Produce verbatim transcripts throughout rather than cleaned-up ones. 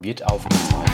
Wird aufgezeichnet.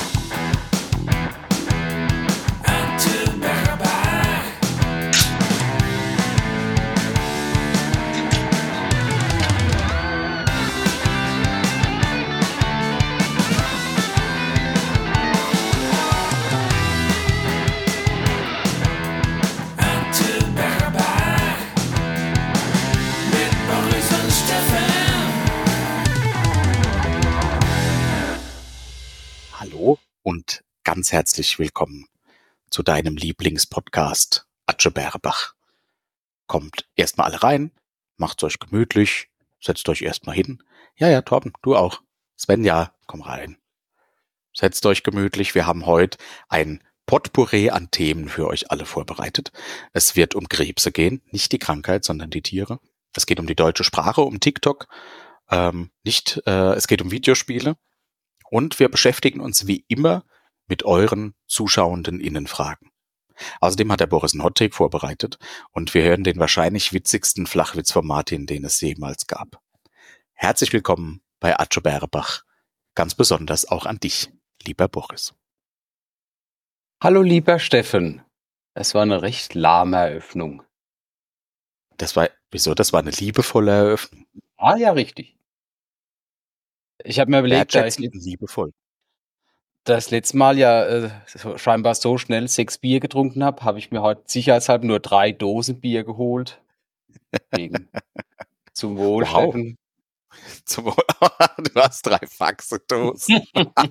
Hallo und ganz herzlich willkommen zu deinem Lieblingspodcast Atsche Bärbach. Kommt erstmal alle rein, macht's euch gemütlich, setzt euch erstmal hin. Ja, ja, Torben, du auch. Svenja, komm rein. Setzt euch gemütlich. Wir haben heute ein Potpourri an Themen für euch alle vorbereitet. Es wird um Krebse gehen, nicht die Krankheit, sondern die Tiere. Es geht um die deutsche Sprache, um TikTok. Ähm, nicht, äh, es geht um Videospiele. Und wir beschäftigen uns wie immer mit euren zuschauenden Innenfragen. Außerdem hat der Boris einen Hottake vorbereitet und wir hören den wahrscheinlich witzigsten Flachwitz von Martin, den es jemals gab. Herzlich willkommen bei Atsche Bärbach. Ganz besonders auch an dich, lieber Boris. Hallo lieber Steffen. Es war eine recht lahme Eröffnung. Das war, wieso? Das war eine liebevolle Eröffnung. Ah ja, richtig. Ich habe mir überlegt, da ich Wertschätzend und liebevoll. das letzte Mal ja äh, so- scheinbar so schnell sechs Bier getrunken habe, habe ich mir heute sicherheitshalber nur drei Dosen Bier geholt. Wegen zum Wohl, Wow. Steffen. Zum, du hast drei Faxedosen.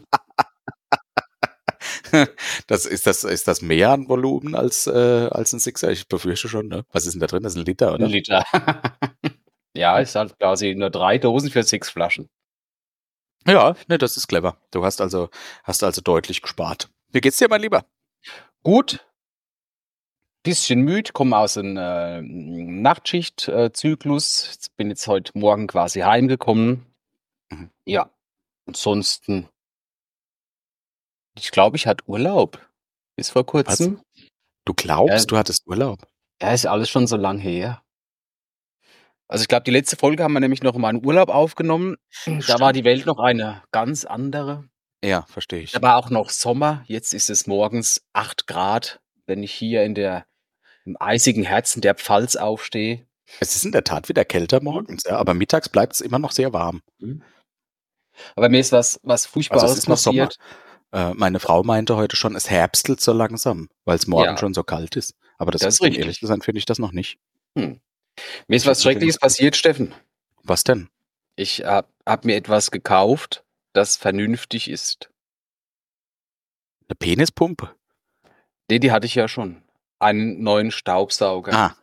Das ist das ist das mehr an Volumen als äh, als ein Sixer? Ich befürchte schon, ne? Was ist denn da drin? Das ist ein Liter, Ein oder? Liter. Ja, ist halt quasi nur drei Dosen für sechs Flaschen. Ja, ne, das ist clever. Du hast also hast also deutlich gespart. Wie geht's dir, mein Lieber? Gut. Bisschen müde, komme aus einem äh, Nachtschicht-Zyklus. Bin jetzt heute Morgen quasi heimgekommen. Mhm. Ja, ansonsten, ich glaube, ich hatte Urlaub. Bis vor kurzem. Du glaubst, Ja, du hattest Urlaub? ja, ist alles schon so lang her. Also ich glaube, die letzte Folge haben wir nämlich noch in meinem Urlaub aufgenommen. Da war die Welt noch eine ganz andere. Ja, verstehe ich. Da war auch noch Sommer. Jetzt ist es morgens acht Grad, wenn ich hier in der, im eisigen Herzen der Pfalz aufstehe. Es ist in der Tat wieder kälter morgens, ja, aber mittags bleibt es immer noch sehr warm. Mhm. Aber mir ist was, was Also es Furchtbares ist noch Sommer. passiert. Äh, meine Frau meinte heute schon, es herbstelt so langsam, weil es morgen Ja, schon so kalt ist. Aber das, das ist um ehrlich richtig. zu sein, finde ich das noch nicht. Hm. Mir ist Ich was finde Schreckliches das gut. passiert, Steffen. Was denn? Ich habe hab mir etwas gekauft, das vernünftig ist. Eine Penispumpe? Nee, die hatte ich ja schon. Einen neuen Staubsauger. Ah,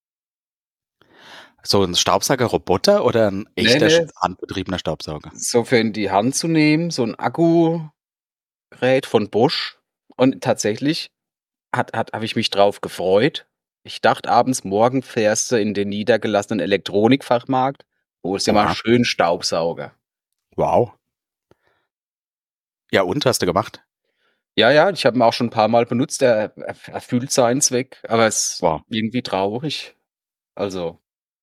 so ein Staubsaugerroboter oder ein Nee, echter nee, sch- handbetriebener Staubsauger? so für in die Hand zu nehmen, so ein Akkugerät von Bosch. Und tatsächlich hat, hat, habe ich mich drauf gefreut. Ich dachte abends, morgen fährst du in den niedergelassenen Elektronikfachmarkt, holst dir mal Oha, schön Staubsauger. wow. Ja, und, hast du gemacht? Ja, ja, ich habe ihn auch schon ein paar Mal benutzt. Er, er erfüllt seinen Zweck, aber es ist Wow. irgendwie traurig. Also,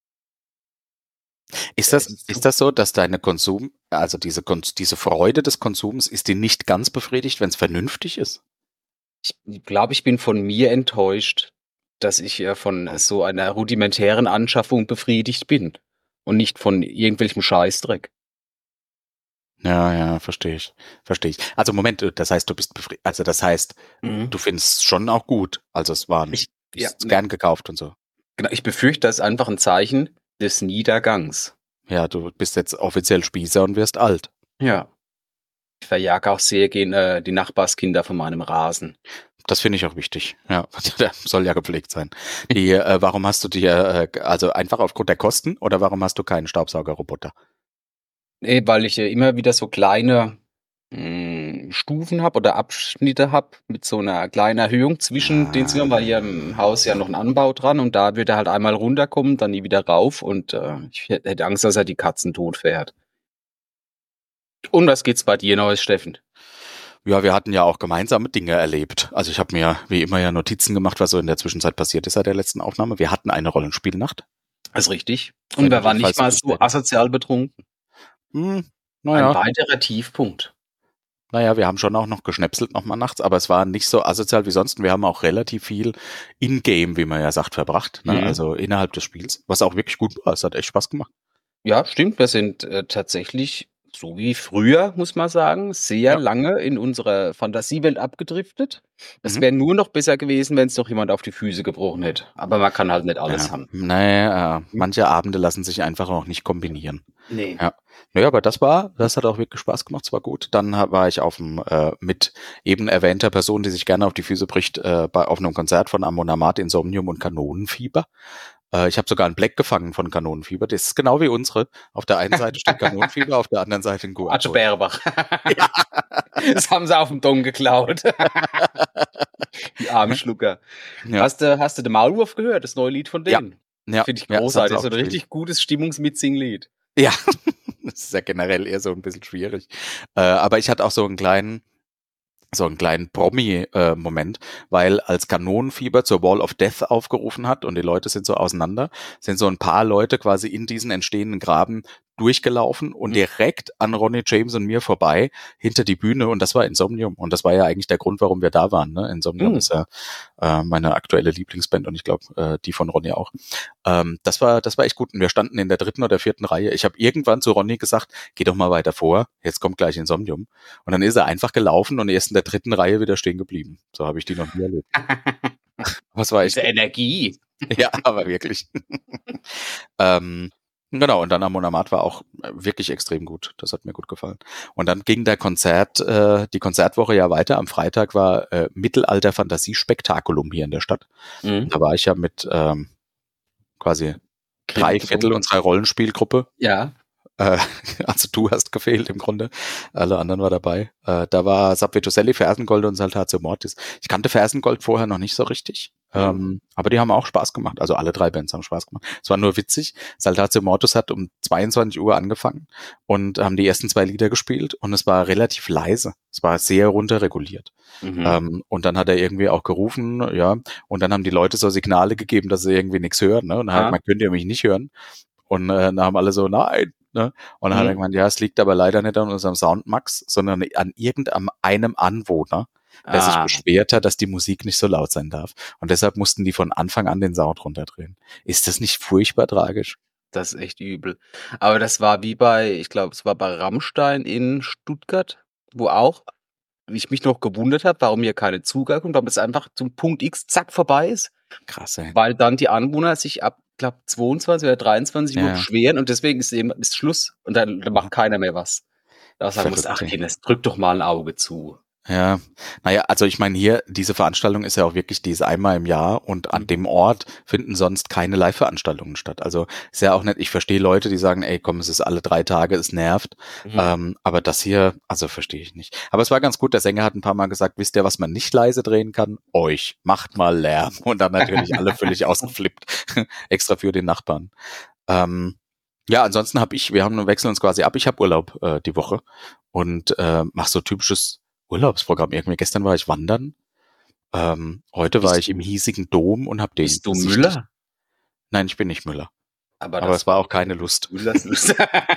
Ist er das, ist ist zu, das so, dass deine Konsum, also diese, Kon- diese Freude des Konsums, ist die nicht ganz befriedigt, wenn es vernünftig ist? ich glaube, ich bin von mir enttäuscht, dass ich äh, von Oh. so einer rudimentären Anschaffung befriedigt bin und nicht von irgendwelchem Scheißdreck. Ja, ja, verstehe ich. Verstehe ich. Also Moment, äh, das heißt, du bist befriedigt. Also das heißt, Mhm. du findest es schon auch gut. Also es waren, Ich, du ja, hast es ne, gern gekauft und so. genau, ich befürchte, das ist einfach ein Zeichen des Niedergangs. Ja, du bist jetzt offiziell Spießer und wirst alt. Ja. Ich verjage auch sehr gerne äh, die Nachbarskinder von meinem Rasen. Das finde ich auch wichtig. Ja, der soll ja gepflegt sein. Die, äh, warum hast du dir, äh, also einfach aufgrund der Kosten oder warum hast du keinen Staubsaugerroboter? Nee, weil ich äh, immer wieder so kleine mh, Stufen habe oder Abschnitte habe mit so einer kleinen Erhöhung zwischen den Zimmern, weil hier im Haus ja noch ein Anbau dran und da wird er halt einmal runterkommen, dann nie wieder rauf und äh, ich hätt- hätte Angst, dass er die Katzen tot fährt. Und was geht's bei dir Neues, Steffen? Ja, wir hatten ja auch gemeinsame Dinge erlebt. Also ich habe mir wie immer ja Notizen gemacht, was so in der Zwischenzeit passiert ist seit der letzten Aufnahme. Wir hatten eine Rollenspielnacht. Das ist richtig. Und Sven wir und waren ich, nicht falls du mal dich so erinnerst. asozial betrunken. Hm, Ein naja, weiterer Tiefpunkt. Naja, wir haben schon auch noch geschnäpselt nochmal nachts, aber es war nicht so asozial wie sonst. Und wir haben auch relativ viel in-game, wie man ja sagt, verbracht, ne? Mhm. Also innerhalb des Spiels, was auch wirklich gut war. Es hat echt Spaß gemacht. Ja, stimmt. Wir sind, äh, tatsächlich, so wie früher, muss man sagen, sehr Ja. lange in unserer Fantasiewelt abgedriftet. Es Mhm. wäre nur noch besser gewesen, wenn's noch jemand auf die Füße gebrochen hätte. Aber man kann halt nicht alles Ja, haben. naja, äh, Hm. manche Abende lassen sich einfach auch nicht kombinieren. Ne. Ja. Ne, aber das war das hat auch wirklich Spaß gemacht, es war gut. Dann ha war ich auf'm äh, mit eben erwähnter Person, die sich gerne auf die Füße bricht, äh, bei auf 'nem Konzert von Amon Amarth, Insomnium und Kanonenfieber. Äh, ich habe sogar 'n Black gefangen von Kanonenfieber. Das ist genau wie unsere. Auf der einen Seite steht Kanonenfieber, auf der anderen Seite 'n Q Atsche R-Code. Bärbach. Ja. Das haben sie auf'm Dom geklaut. Die armen Schlucker. Ja. Hast du hast du de Maulwurf gehört, das neue Lied von Ja. denen? Ja. Finde ich Ja, das haben sie großartig. auch So 'n gespielt. richtig gutes Stimmungs-Mitsinglied. Ja, das ist ja generell eher so 'n bisschen schwierig. Äh, aber ich hatte auch so 'n kleinen so 'n kleinen Promi äh, Moment, weil als Kanonenfieber zur Wall of Death aufgerufen hat und die Leute sind so auseinander, sind so 'n paar Leute quasi in diesen entstehenden Graben durchgelaufen und Mhm. direkt an Ronnie James und mir vorbei hinter die Bühne und das war Insomnium. Und das war ja eigentlich der Grund, warum wir da waren, ne? Insomnium Mhm. ist ja, äh, meine aktuelle Lieblingsband und ich glaube, äh, die von Ronnie auch. Ähm, das war das war echt gut und wir standen in der dritten oder vierten Reihe. Ich habe irgendwann zu Ronnie gesagt: „Geh doch mal weiter vor, jetzt kommt gleich Insomnium.“ Und dann ist er einfach gelaufen und er ist in der dritten Reihe wieder stehen geblieben. So habe ich die noch nie erlebt. Aber es war echt Diese gut. Energie. Ja, aber wirklich. Ähm, genau, und dann Amon Amarth war auch, äh, wirklich extrem gut. Das hat mir gut gefallen. Und dann ging der Konzert äh, die Konzertwoche ja weiter. Am Freitag war, äh, Mittelalter-Fantasie-Spektakulum hier in der Stadt. Mhm. Und da war ich ja mit, ähm, quasi drei Viertel Grimm-Betrunken. unserer Rollenspielgruppe. Ja. Äh, also du hast gefehlt im Grunde. Alle anderen war dabei. Äh, da war Subway to Sally, Fersengold und Saltatio Mortis. Ich kannte Fersengold vorher noch nicht so richtig, Mhm. ähm, aber die haben auch Spaß gemacht. Also alle drei Bands haben Spaß gemacht. Es war nur witzig. Saltatio Mortis hat um zweiundzwanzig Uhr angefangen und haben die ersten zwei Lieder gespielt und es war relativ leise. Es war sehr runterreguliert. Mhm. Ähm, und dann hat er irgendwie auch gerufen, ja, und dann haben die Leute so Signale gegeben, dass sie irgendwie nix hören, ne? Und dann hat er Ah. gemeint: „Könnt ihr mich nicht hören?“ Und, äh, dann haben alle so: „Nein“, ne? Und dann hat er Mhm. gemeint: „Ja, es liegt aber leider nicht an unserem Soundmax, sondern an irgendam einem Anwohner, der sich Ah. beschwert hat, dass die Musik nicht so laut sein darf. Und deshalb mussten die von Anfang an den Sound runterdrehen.“ Ist das nicht furchtbar tragisch? Das ist echt übel. Aber das war wie bei ich glaube, es war bei Rammstein in Stuttgart, wo auch ich mich noch gewundert habe, warum hier keine Zugabe kommt, aber es einfach zum Punkt X zack vorbei ist, Krass, ey. weil dann die Anwohner sich ab, glaube zweiundzwanzig oder dreiundzwanzig Uhr Ja. beschweren und deswegen ist eben ist Schluss und dann dann Mhm. macht keiner mehr was. Da sagen musst: Verrückt, „Ach ey. Dennis, drück doch mal 'n Auge zu.“ Ja, na ja, also ich meine hier, diese Veranstaltung ist ja auch wirklich die ist einmal im Jahr und an Mhm. dem Ort finden sonst keine Live-Veranstaltungen statt. Also, ist ja auch nicht ich verstehe Leute, die sagen: „Ey, komm, es ist alle drei Tage, es nervt.“ Mhm. Ähm, aber das hier also, verstehe ich nicht. Aber es war ganz gut, der Sänger hat 'n paar Mal gesagt: „Wisst ihr, was man nicht leise drehen kann? Euch. Macht mal Lärm.“ Und dann natürlich alle völlig ausgeflippt, extra für den Nachbarn. Ähm, ja, ansonsten habe ich wir haben wir wechseln uns quasi ab. Ich habe Urlaub, äh, die Woche und, äh, mache so typisches Urlaubsprogramm. Irgendwie gestern war ich wandern. Ähm, heute war Bist ich im du hiesigen Dom und habe den bist du besichtigt. Müller? Nein, ich bin nicht Müller. Aber Aber das es war auch wäre keine bist Lust. du Müllers Lust.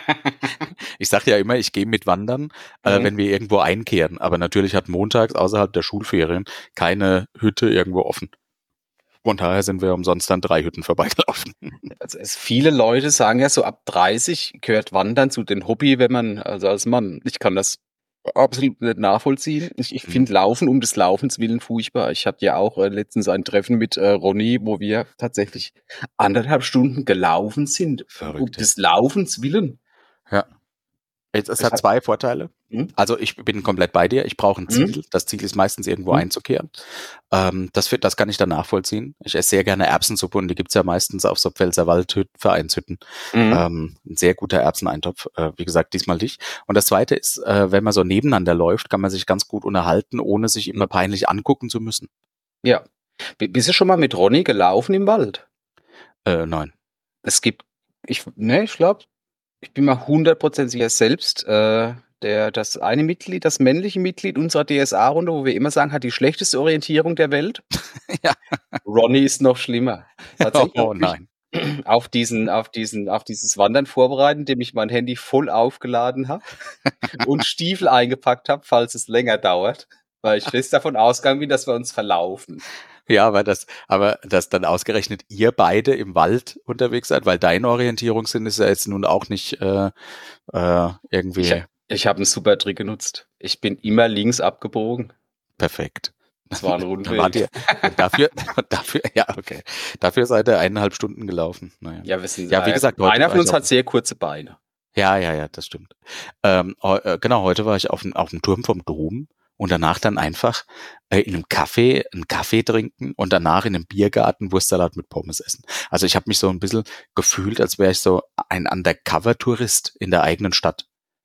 Ich sage ja immer, ich gehe mit wandern, äh, Mhm. wenn wir irgendwo einkehren. Aber natürlich hat montags außerhalb der Schulferien keine Hütte irgendwo offen. Von daher sind wir umsonst an drei Hütten vorbeigelaufen. Also, es viele Leute sagen ja so, ab dreißig gehört Wandern zu den Hobby, wenn man also, als Mann. Ich kann das absolut nicht nachvollziehen. Ich ich Mhm. finde Laufen um des Laufens willen furchtbar. Ich hatte ja auch, äh, letztens ein Treffen mit, äh, Ronny, wo wir tatsächlich anderthalb Stunden gelaufen sind, um Verrückt, ey. des Laufens willen. Ja. Jetzt es Es hat hat zwei Vorteile. mhm. Also, ich bin komplett bei dir. Ich brauche 'n Mhm. Ziel. Das Ziel ist meistens irgendwo Mhm. einzukehren. Ähm, das fi das kann ich dann nachvollziehen. Ich esse sehr gerne Erbsensuppe und die gibt's ja meistens auf so Pfälzerwald-Hüt Vereinshütten. Mhm. Ähm, 'n sehr guter Erbseneintopf, äh, wie gesagt, diesmal nicht. Und das Zweite ist, äh, wenn man so nebeneinander läuft, kann man sich ganz gut unterhalten, ohne sich Mhm. immer peinlich angucken zu müssen. Ja. Bi bist du schon mal mit Ronny gelaufen im Wald? Äh, nein. Es gibt ich ne, ich glaube ich bin mir hundert Prozent sicher selbst, äh, der das eine Mitglied das männliche Mitglied unserer D S A-Runde, wo wir immer sagen, hat die schlechteste Orientierung der Welt. Ja. Ronny ist noch schlimmer. Tatsächlich Oh habe ich nein. auf diesen auf diesen auf dieses Wandern vorbereiten, indem ich mein Handy voll aufgeladen habe und Stiefel eingepackt habe, falls es länger dauert, weil ich fest davon ausgegangen bin, dass wir uns verlaufen. Ja, aber das, aber dass dann ausgerechnet ihr beide im Wald unterwegs seid, weil dein Orientierungssinn ist ja jetzt nun auch nicht äh, äh, Ich, irgendwie ich habe einen super Trick genutzt. Ich bin immer links abgebogen. perfekt. Es war ein Dann wart Rundweg. ihr und dafür, dafür, ja, okay. Dafür seid ihr eineinhalb Stunden gelaufen. Naja. Ja, wir sind, Ja, wie äh, gesagt, heute einer war von ich uns auf hat sehr kurze Beine. Ja, ja, ja, das stimmt. Ähm, heu- äh, genau, heute war ich auf dem, auf dem Turm vom Dom und danach dann einfach äh, in einem Café einen Kaffee trinken und danach in einem Biergarten Wurstsalat mit Pommes essen. Also ich habe mich so ein bisschen gefühlt, als wäre ich so ein Undercover-Tourist in der eigenen Stadt.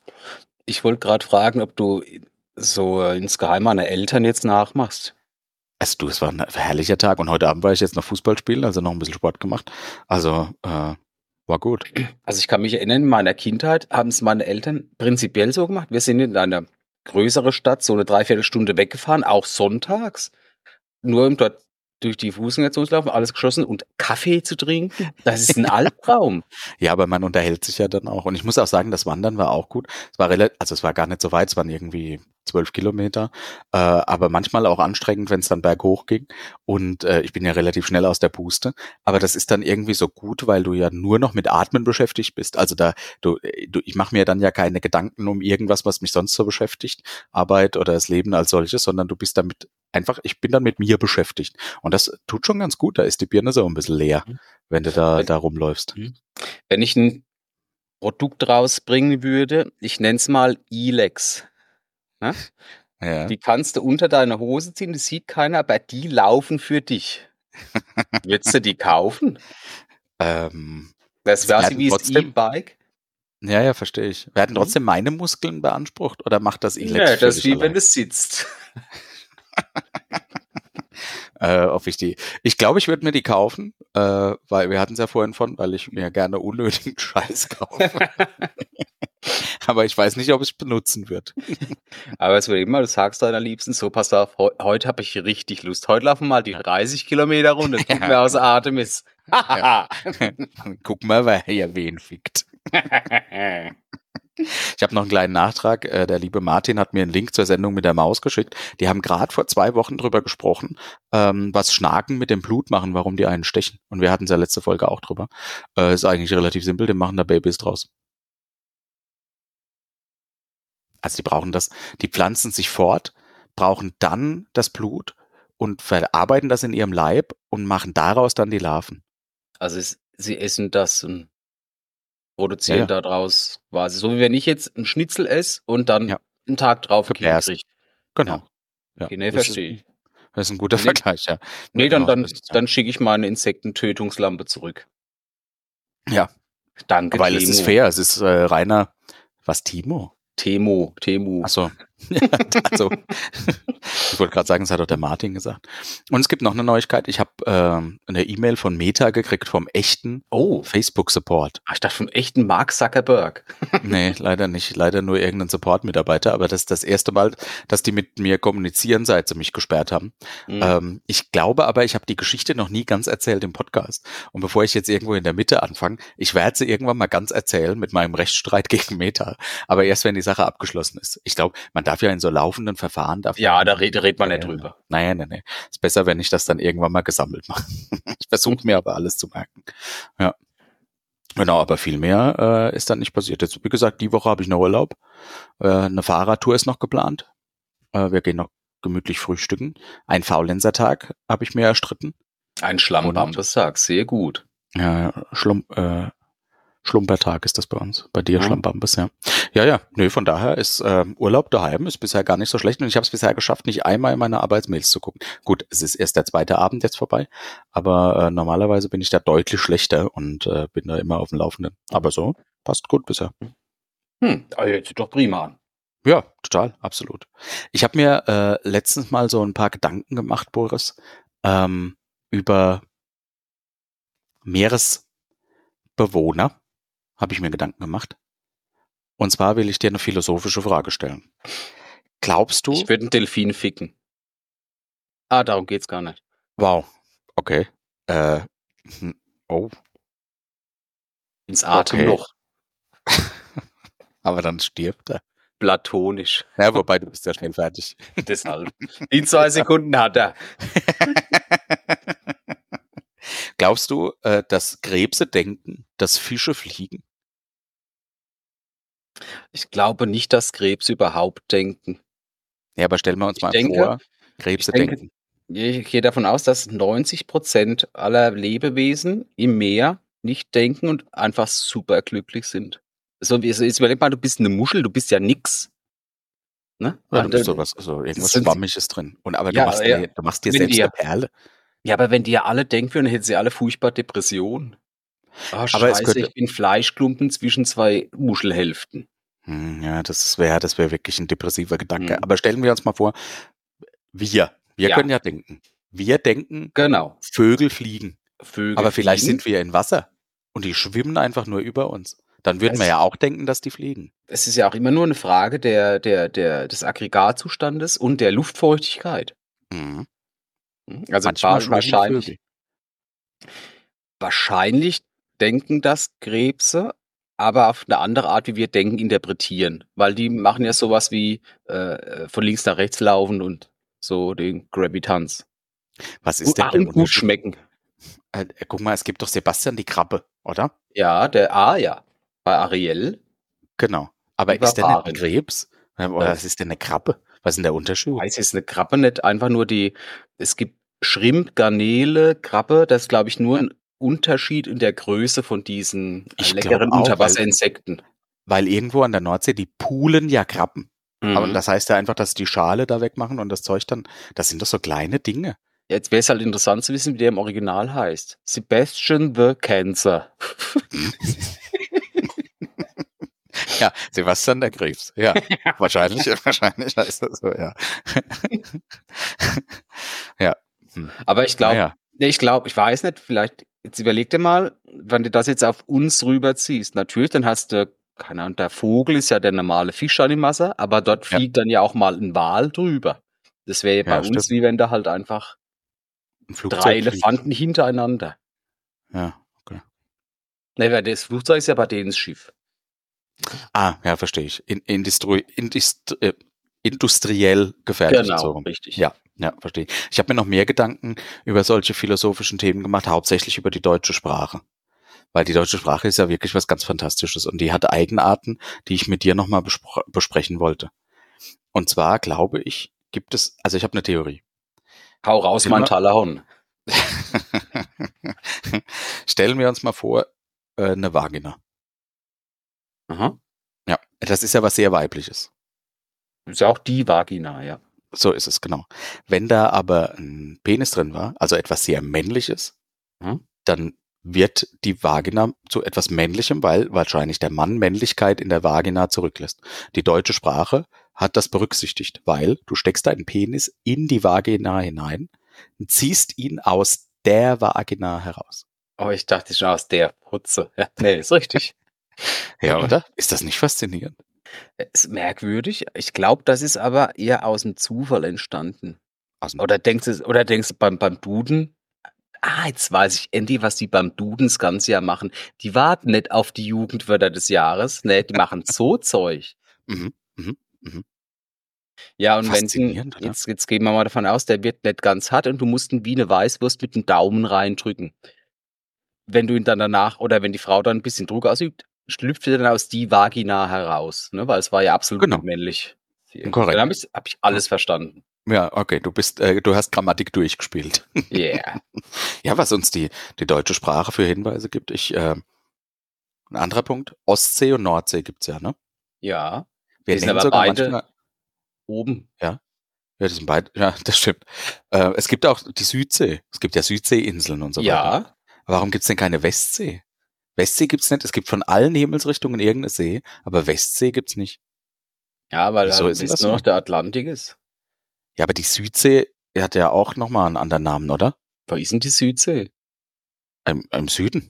Ich wollte gerade fragen, ob du so äh, insgeheim meine Eltern jetzt nachmachst. Also du, es war ein herrlicher Tag und heute Abend war ich jetzt noch Fußball spielen, also noch ein bisschen Sport gemacht. Also äh, war gut. Also ich kann mich erinnern, in meiner Kindheit haben es meine Eltern prinzipiell so gemacht. Wir sind in eine größere Stadt, so eine Dreiviertelstunde weggefahren, auch sonntags, nur um dort durch die Fußgängerzone zu laufen, alles geschlossen und Kaffee zu trinken. Das ist ein Albtraum. Ja, aber man unterhält sich ja dann auch. Und ich muss auch sagen, das Wandern war auch gut. Es war relativ, also es war gar nicht so weit, es waren irgendwie zwölf Kilometer, äh, aber manchmal auch anstrengend, wenn es dann berghoch ging. Und äh, ich bin ja relativ schnell aus der Puste. Aber das ist dann irgendwie so gut, weil du ja nur noch mit Atmen beschäftigt bist. Also da, du, du ich mache mir dann ja keine Gedanken um irgendwas, was mich sonst so beschäftigt, Arbeit oder das Leben als solches, sondern du bist damit einfach, ich bin dann mit mir beschäftigt. Und das tut schon ganz gut. Da ist die Birne so ein bisschen leer, wenn du da, Wenn, da rumläufst. wenn ich ein Produkt rausbringen würde, ich nenne es mal Elex. Ne? Ja. Die kannst du unter deine Hose ziehen, das sieht keiner, aber die laufen für dich. Würdest du die kaufen? Ähm, Das es wäre werden wie das trotzdem, E-Bike. ja, ja, verstehe ich. Werden Hm? trotzdem meine Muskeln beansprucht oder macht das Elex Ja, das ist völlig wie wenn allein? du sitzt. Äh, ob ich die, ich glaube, ich würde mir die kaufen, äh, weil wir hatten es ja vorhin von, weil ich mir gerne unnötigen Scheiß kaufe. Aber ich weiß nicht, ob ich es benutzen würde. Aber es wird immer, du sagst deiner Liebsten, so pass auf, heu heute habe ich richtig Lust. Heute laufen wir mal die dreißig Kilometer Runde, gucken, Ja, wer außer Atem ist. ja. Guck mal, wer hier wen fickt. Ich habe noch einen kleinen Nachtrag. Äh, der liebe Martin hat mir einen Link zur Sendung mit der Maus geschickt. Die haben gerade vor zwei Wochen drüber gesprochen, ähm, was Schnaken mit dem Blut machen, warum die einen stechen. Und wir hatten es ja letzte Folge auch drüber. Äh, ist eigentlich relativ simpel, die machen da Babys draus. Also die brauchen das, die pflanzen sich fort, brauchen dann das Blut und verarbeiten das in ihrem Leib und machen daraus dann die Larven. Also es, sie essen das und Ja, produzieren ja, daraus quasi. So wie wenn ich jetzt ein Schnitzel esse und dann ja, einen Tag drauf ein Kind gebärst. kriege. Ja, Genau. Ja, okay, nee, das ist, verstehe ich. das ist ein guter Nee, Vergleich, ja. nee, dann, Ja, das dann, ist, ja. dann schicke ich meine Insektentötungslampe zurück. Ja, Danke, weil es ist Temo. fair, es ist äh, reiner, was, Timo? Temo, Temu. Ach so. Ja, also, ich wollte gerade sagen, das hat doch der Martin gesagt. Und es gibt noch eine Neuigkeit. Ich habe ähm, eine E-Mail von Meta gekriegt vom echten Oh, Facebook-Support. ach, ich dachte von echten Mark Zuckerberg. Nee, leider nicht. Leider nur irgendein Support-Mitarbeiter. Aber das ist das erste Mal, dass die mit mir kommunizieren, seit sie mich gesperrt haben. Hm. Ähm, ich glaube aber, ich habe die Geschichte noch nie ganz erzählt im Podcast. Und bevor ich jetzt irgendwo in der Mitte anfange, ich werde sie irgendwann mal ganz erzählen mit meinem Rechtsstreit gegen Meta. Aber erst, wenn die Sache abgeschlossen ist. Ich glaube, man darf ja in so laufenden Verfahren, darf Ja, man da redet, redet man ja, nicht ja. drüber. Naja, nee, nee. Ist besser, wenn ich das dann irgendwann mal gesammelt mache. Ich versuche mir aber alles zu merken. Ja. Genau, aber viel mehr äh, ist dann nicht passiert. Jetzt, wie gesagt, die Woche habe ich noch Urlaub. Äh, eine Fahrradtour ist noch geplant. Äh, wir gehen noch gemütlich frühstücken. Ein Faulenzer-Tag habe ich mir erstritten. Ein Und Schlammbambes-Sack, sehr gut. äh, Schlum, äh, Schlumpertag ist das bei uns. Bei dir Hm? Schlambambes, ja. Ja, ja. Nö, von daher ist ähm, Urlaub daheim ist bisher gar nicht so schlecht. Und ich habe es bisher geschafft, nicht einmal in meine Arbeitsmails zu gucken. Gut, es ist erst der zweite Abend jetzt vorbei. Aber äh, normalerweise bin ich da deutlich schlechter und äh, bin da immer auf dem Laufenden. Aber so, passt gut bisher. Hm, ah, jetzt sieht doch prima an. Ja, total, absolut. Ich habe mir äh, letztens mal so ein paar Gedanken gemacht, Boris, ähm, über Meeresbewohner, habe ich mir Gedanken gemacht. Und zwar will ich dir eine philosophische Frage stellen. Glaubst Ich du, würde einen Delfin ficken. Ah, darum geht's gar nicht. wow, okay, äh, hm, oh, Ins Okay. Atemloch. Aber dann stirbt er. Platonisch. Ja, wobei, du bist ja schnell fertig. Deshalb. In zwei Sekunden hat er. Glaubst du, äh, dass Krebse denken, dass Fische fliegen? Ich glaube nicht, dass Krebse überhaupt denken. Ja, aber stellen wir uns Ich mal denke vor, ich Krebse denke denken. ich gehe davon aus, dass neunzig Prozent aller Lebewesen im Meer nicht denken und einfach superglücklich sind. So wie jetzt überleg mal, du bist 'ne Muschel, du bist ja nix. Ne? Ja, Ah, du da bist so was so das irgendwas sind sie Schwammiges drin. Und aber du ja, machst ja. dir du machst dir Wenn die selbst 'ne ja Perle. ja, aber wenn die ja alle denken würden, dann hätten sie alle furchtbar Depressionen. „Ah, Aber es Scheiße, könnte ich bin Fleischklumpen zwischen zwei Muschelhälften.“ Hm, ja, das wäre das wäre wirklich 'n depressiver Gedanke. Mhm. Aber stellen wir uns mal vor, wir wir Ja. können ja denken. Wir denken, Genau. Vögel fliegen. Vögel Aber vielleicht fliegen. sind wir in Wasser und die schwimmen einfach nur über uns. Dann würden wir Es ja auch denken, dass die fliegen. es ist ja auch immer nur 'ne Frage der der der des Aggregatzustandes und der Luftfeuchtigkeit. Mhm. Mhm, also Manchmal wa schwimmen wahrscheinlich Vögel. wahrscheinlich denken das Krebse, aber auf 'ne andere Art, wie wir Denken interpretieren, weil die machen ja so was wie, äh, äh, von links nach rechts laufen und so den Gravitanz. Was U ist denn ah, der und gut Unterschied? schmecken. Äh, guck mal, es gibt doch Sebastian die Krabbe, oder? Ja, der ah ja, bei Ariel. Genau. Die Aber war ist der nicht 'n Parin. Krebs? Ähm, oder Äh was ist denn 'ne Krabbe? Was ist denn der Unterschied? Weiß ist 'ne Krabbe nicht einfach nur die es gibt Shrimp, Garnele, Krabbe, das ist, glaube ich, nur 'n Unterschied in der Größe von diesen, äh, Ich leckeren glaube auch, weil Unterwasserinsekten. weil irgendwo an der Nordsee, die poolen ja Krabben. Aber Mhm. das heißt ja einfach, dass sie die Schale da wegmachen und das Zeug dann das sind doch so kleine Dinge. Jetzt wäre es halt interessant zu wissen, wie der im Original heißt. Sebastian the Cancer. Ja, Sebastian der Krebs. Ja, wahrscheinlich wahrscheinlich heißt das so, ja. Ja, hm. Aber ich Na glaube ja. ne, ich glaube ich weiß nicht, vielleicht jetzt überleg dir mal, wenn du das jetzt auf uns rüberziehst. Natürlich, dann hast du keine Ahnung, der Vogel ist ja der normale Fisch dann im Wasser, aber dort Ja. fliegt dann ja auch mal 'n Wal drüber. Das wäre ja bei Ja, uns, stimmt. wie wenn da halt einfach 'N drei Flugzeug fliegt. Elefanten hintereinander. Ja, okay. Ne, weil das Flugzeug ist ja bei denen das Schiff. Ah, ja, verstehe ich. In Indistrui Indist äh, industriell gefertigt, so Genau, rum. richtig. Ja, ja, verstehe ich. Ich habe mir noch mehr Gedanken über solche philosophischen Themen gemacht, hauptsächlich über die deutsche Sprache. Weil die deutsche Sprache ist ja wirklich was ganz Fantastisches und die hat Eigenarten, die ich mit dir noch mal bespro besprechen wollte. Und zwar glaube ich, gibt es also, ich habe 'ne Theorie. Hau raus, Stell mein mal Talahorn. Stellen wir uns mal vor, äh, 'ne Vagina. Aha. Ja, das ist ja was sehr Weibliches. Ist ja auch die Vagina, ja. So ist es, genau. Wenn da aber 'n Penis drin war, also etwas sehr Männliches, Mhm. dann wird die Vagina zu etwas Männlichem, weil wahrscheinlich der Mann Männlichkeit in der Vagina zurücklässt. Die deutsche Sprache hat das berücksichtigt, weil du steckst deinen Penis in die Vagina hinein und ziehst ihn aus der Vagina heraus. Oh, ich dachte schon aus der Putze. Ja, ne, ist richtig. Ja, oder? Ist das nicht faszinierend? Äh, ist merkwürdig. Ich glaube, das ist aber eher aus'm Zufall entstanden. Aus'm Oder denkst du's oder denkst du beim beim Duden ah, jetzt weiß ich endlich, was die beim Duden das ganze Jahr machen. Die warten nicht auf die Jugendwörter des Jahres, ne, die machen so Zeug. Mhm, mhm, mhm. Ja, und wenn du Faszinierend, oder? jetzt jetzt gehen wir mal davon aus, der wird nicht ganz hart und du musst ihn wie 'ne Weißwurst mit dem Daumen reindrücken. Wenn du ihn dann danach oder wenn die Frau dann 'n bisschen Druck ausübt, schlüpft er dann aus die Vagina heraus, ne, weil es war ja absolut nicht Genau. männlich. Sehr gut. Dann Korrekt. habe ich's habe ich alles verstanden. Ja, okay, du bist äh, du hast Grammatik durchgespielt. Yeah. Ja, was uns die die deutsche Sprache für Hinweise gibt. Ich, äh 'n anderer Punkt, Ostsee und Nordsee gibt's ja, ne? Ja, Wir die sind nennen aber sogar beide manchmal oben. Ja, ja, die sind beid ja, das stimmt. Äh, es gibt auch die Südsee. Es gibt ja Südseeinseln und so weiter. Ja. Warum gibt's denn keine Westsee? Westsee gibt's nicht. Es gibt von allen Himmelsrichtungen irgend 'ne See, aber Westsee gibt's nicht. Ja, weil Wieso halt ist denn West das nur noch so? der Atlantik ist. Ja, aber die Südsee, die hat ja auch noch mal 'n anderen Namen, oder? Wo ist 'n die Südsee? Im im Süden.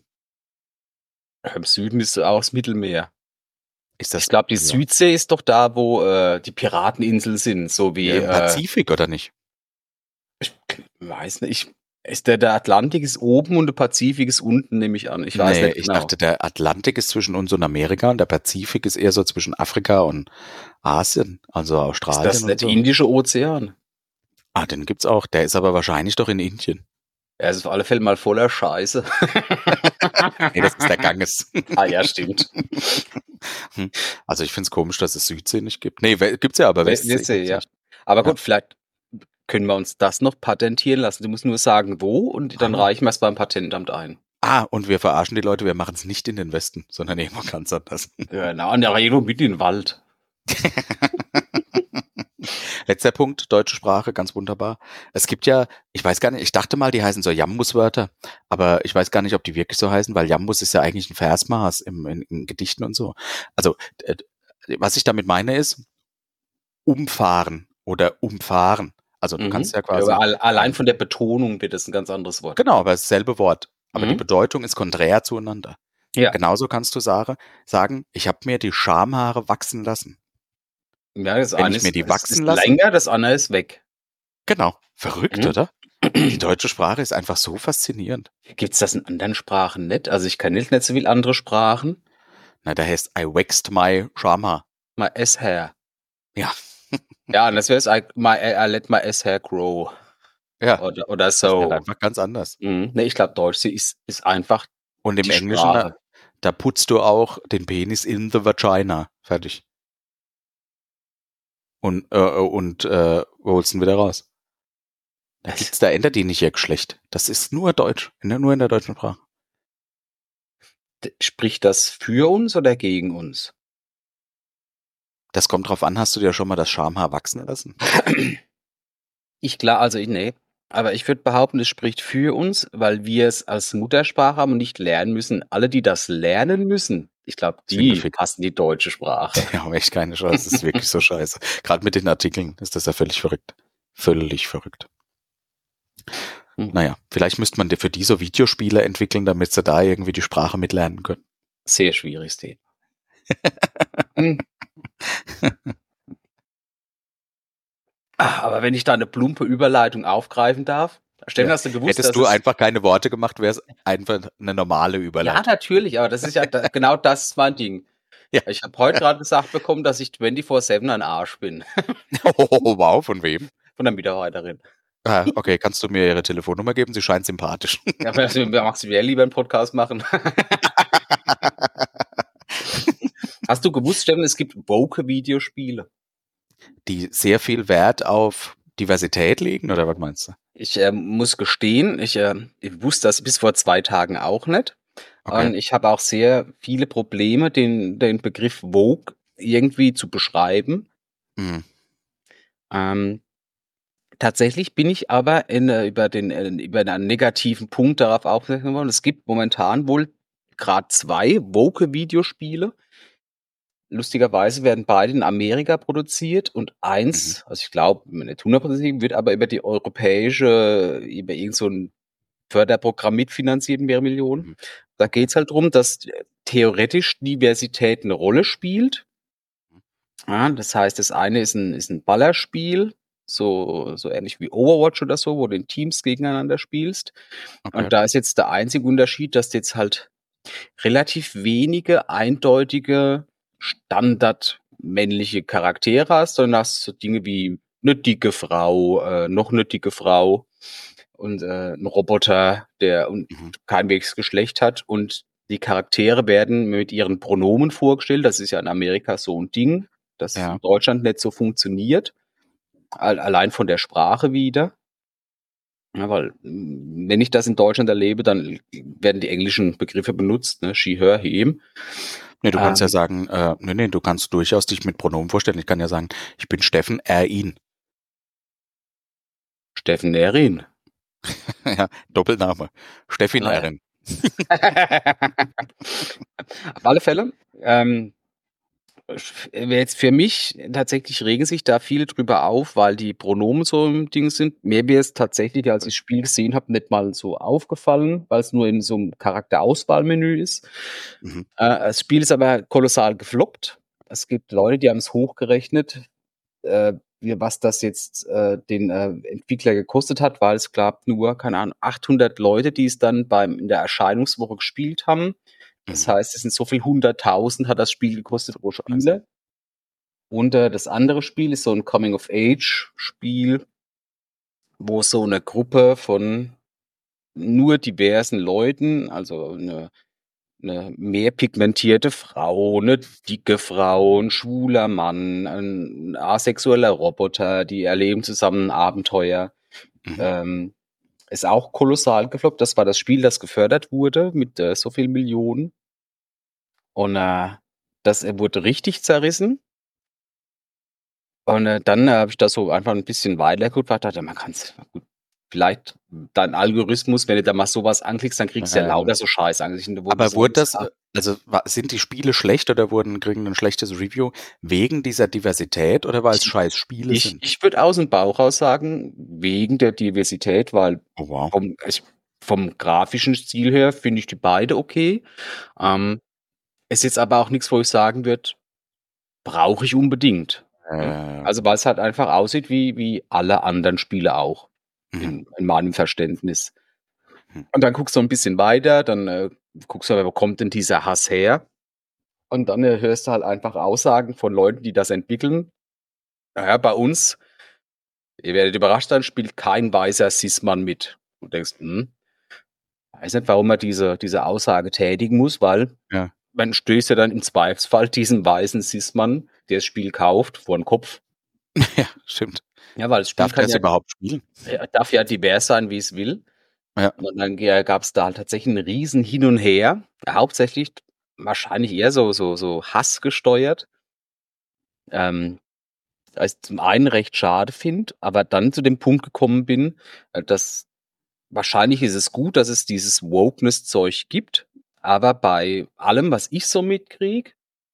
Im Süden ist auch das Mittelmeer. Ist Ich das glaube, die ja. Südsee ist doch da, wo, äh, die Pirateninseln sind, so Ja, wie, im äh Pazifik oder nicht? Ich weiß nicht, ich Ist der, der Atlantik ist oben und der Pazifik ist unten, nehme ich an. Ich weiß Nee, nicht ich genau. dachte, der Atlantik ist zwischen uns und Amerika und der Pazifik ist eher so zwischen Afrika und Asien, also Ist das Australien und nicht so. Indische Ozean? Ah, den gibt's auch. Der ist aber wahrscheinlich doch in Indien. Er ist auf alle Fälle mal voller Scheiße. Nee, das ist der Ganges. Ah ja, stimmt. Hm. Also ich find's komisch, dass es Südsee nicht gibt. Nee, we- gibt's ja, aber We- Westsee Westsee, gibt's ja. nicht. Aber Ja. gut, vielleicht können wir uns das noch patentieren lassen. Du musst nur sagen, wo, und dann Ah. reichen wir es beim Patentamt ein. Ah, und wir verarschen die Leute, wir machen es nicht in den Westen, sondern irgendwo ganz anders. Genau, und der irgendwo mitten in den Wald. Letzter Punkt, deutsche Sprache, ganz wunderbar. Es gibt ja, ich weiß gar nicht, ich dachte mal, die heißen so Jambuswörter, aber ich weiß gar nicht, ob die wirklich so heißen, weil Jambus ist ja eigentlich ein Versmaß im, in, in Gedichten und so. Also, äh, was ich damit meine ist, umfahren oder umfahren. Also du Mhm. kannst ja Ja, quasi, aber al- allein ähm, von der Betonung wird es ein ganz anderes Wort. genau, aber dasselbe Wort. Aber die Mhm. Bedeutung ist konträr zueinander. Ja. Genauso kannst du sagen, sagen, ich habe mir die Schamhaare wachsen lassen. Ja, das Wenn eine ich mir ist, die es wachsen ist lasse, länger, das andere ist weg. genau, verrückt, Mhm. oder? Die deutsche Sprache ist einfach so faszinierend. Gibt es das in anderen Sprachen nicht? Also ich kann nicht, nicht so viele andere Sprachen. Na, da heißt I waxed my Schamhaar. My ass hair. Ja. Ja, und das wäre es, I, my, I let my ass hair grow. Ja, Oder, oder das ist halt so. einfach ganz anders. Mhm. Nee, ich glaube, Deutsch ist, ist einfach Und im die Englischen, da, Sprache. da putzt du auch den Penis in the vagina. Fertig. Und, äh, und äh, holst ihn wieder raus. Da Was? gibt's, da ändert die nicht ihr Geschlecht. Das ist nur Deutsch. Nur in der deutschen Sprache. D- Spricht das für uns oder gegen uns? Das kommt drauf an, hast du dir schon mal das Schamhaar wachsen lassen? Ich klar, also ich, nee. Aber ich würde behaupten, es spricht für uns, weil wir es als Muttersprache haben und nicht lernen müssen. Alle, die das lernen müssen, ich glaube, Sind die gefickt. hassen die deutsche Sprache. Die haben echt keine Chance. Das ist wirklich so scheiße. Gerade mit den Artikeln ist das ja völlig verrückt. Völlig verrückt. Hm. Naja, vielleicht müsste man für die so Videospiele entwickeln, damit sie da irgendwie die Sprache mitlernen können. Sehr schwieriges Thema. Hm. Ah, aber wenn ich da eine plumpe Überleitung aufgreifen darf, Steffen, Ja. hast du gewusst, Hättest dass du es, einfach keine Worte gemacht, wäre es einfach eine normale ja, Überleitung. natürlich, aber das ist ja da, genau das ist mein Ding. Ja. Ich habe heute gerade gesagt bekommen, dass ich vierundzwanzig sieben ein Arsch bin. Oh, wow, von wem? Von der Mitarbeiterin. Ah, okay, kannst du mir ihre Telefonnummer geben? Sie scheint sympathisch. Ja, aber wir Maximilian lieber einen Podcast machen. Hast du gewusst, Steffen, es gibt woke Videospiele? Die sehr viel Wert auf Diversität legen, oder was meinst du? Ich äh, muss gestehen, ich, äh, ich wusste das bis vor zwei Tagen auch nicht. Okay. Und ich habe auch sehr viele Probleme, den, den Begriff woke irgendwie zu beschreiben. Mhm. Ähm, tatsächlich bin ich aber in, äh, über, den, äh, über einen negativen Punkt darauf aufmerksam geworden. Es gibt momentan wohl gerade zwei woke Videospiele. Lustigerweise werden beide in Amerika produziert und eins, Mhm. also ich glaube, nicht hundertprozentig, wird aber über die europäische, über irgend so ein Förderprogramm mitfinanziert, mehrere Millionen. Mhm. Da geht's halt drum, dass theoretisch Diversität eine Rolle spielt. Ja, das heißt, das eine ist ein, ist ein Ballerspiel, so, so ähnlich wie Overwatch oder so, wo du in Teams gegeneinander spielst. Okay. Und da ist jetzt der einzige Unterschied, dass du jetzt halt relativ wenige eindeutige standardmännliche Charaktere hast, sondern hast so Dinge wie eine dicke Frau, äh, noch eine dicke Frau und äh, ein Roboter, der und Mhm. kein wirkliches Geschlecht hat. Und die Charaktere werden mit ihren Pronomen vorgestellt. Das ist ja in Amerika so ein Ding, das Ja. in Deutschland nicht so funktioniert. Al- Allein von der Sprache wieder. Ja, weil mm, wenn ich das in Deutschland erlebe, dann werden die englischen Begriffe benutzt, ne? She, her, him. Nee, du kannst ja Ähm, sagen, äh, nee, nee, du kannst durchaus dich mit Pronomen vorstellen. Ich kann ja sagen, ich bin Steffen, er, ihn. Steffen Erin. Ja, Doppelname. Steffin Ah, ja. Erin. Auf alle Fälle. Ähm, f- jetzt für mich tatsächlich regen sich da viele drüber auf, weil die Pronomen so im Ding sind. Mir wäre es tatsächlich, als ich das Spiel gesehen habe, nicht mal so aufgefallen, weil es nur in so einem Charakterauswahlmenü ist. Mhm. Äh, das Spiel ist aber kolossal gefloppt. Es gibt Leute, die haben es hochgerechnet, äh, wie was das jetzt, äh, den, äh, Entwickler gekostet hat, weil es gab nur, keine Ahnung, achthundert Leute, die es dann beim in der Erscheinungswoche gespielt haben. Das Mhm. heißt, es sind so viel hunderttausend hat das Spiel gekostet pro Scheiße. Spieler. Und, äh, das andere Spiel ist so 'n Coming-of-Age-Spiel, wo so 'ne Gruppe von nur diversen Leuten, also 'ne 'ne mehr pigmentierte Frau, 'ne dicke Frau, 'n schwuler Mann, 'n asexueller Roboter, die erleben zusammen 'n Abenteuer. Mhm. Ähm, ist auch kolossal gefloppt. Das war das Spiel, das gefördert wurde mit, äh, so viel Millionen. Und, äh, das, äh, wurde richtig zerrissen. Und, äh, dann, äh, habe ich da so einfach 'n bisschen weitergeguckt, weil ich dachte, man kann's gut, vielleicht dein Algorithmus, wenn du da mal so was anklickst, dann kriegst du ja Ja, genau. lauter so Scheißansichten, wo du Aber so wurde denkst: das, „Ah." äh also wa sind die Spiele schlecht oder wurden kriegen 'n schlechtes Review wegen dieser Diversität oder weil's Ich scheiß Spiele ich sind? ich würde aus'm Bauch raus sagen, wegen der Diversität, weil Oh wow. vom ich vom grafischen Stil her finde ich die beide okay. Mhm. Ähm, ist jetzt aber auch nix, wo ich sagen würde, brauche ich unbedingt, Ja, ne? ja, ja. Also, weil's halt einfach aussieht wie wie alle anderen Spiele auch Mhm. in in meinem Verständnis. Hm. Und dann guckst du 'n bisschen weiter, dann, äh, guckst du, wo kommt denn dieser Hass her? Und dann, äh, hörst du halt einfach Aussagen von Leuten, die das entwickeln. „Na ja, bei uns, ihr werdet überrascht sein, spielt kein weißer Cis-Mann mit." Du denkst: „Hm, weiß nicht, warum man diese diese Aussage tätigen muss, weil Ja. man stößt ja dann im Zweifelsfall diesem weißen Cis-Mann, der das Spiel kauft, vor 'n Kopf." Ja, stimmt. Ja, weil das Spiel Darf kann der's ja überhaupt spielen? ja, darf ja divers sein, wie's will. Ja. Und dann g gab's da halt tatsächlich 'n riesen Hin und Her, hauptsächlich wahrscheinlich eher so so so hassgesteuert. Ähm, da ich zum einen recht schade finde, aber dann zu dem Punkt gekommen bin, äh, dass wahrscheinlich ist es gut, dass es dieses Wokeness-Zeug gibt, aber bei allem, was ich so mitkriege,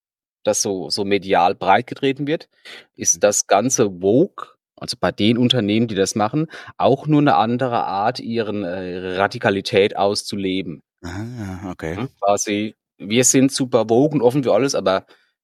das so so medial breitgetreten wird, Mhm. ist das ganze woke, also bei den Unternehmen, die das machen, auch nur 'ne andere Art, ihren, äh, Radikalität auszuleben. Ah, okay. Ne, quasi, wir sind super woke und offen für alles, aber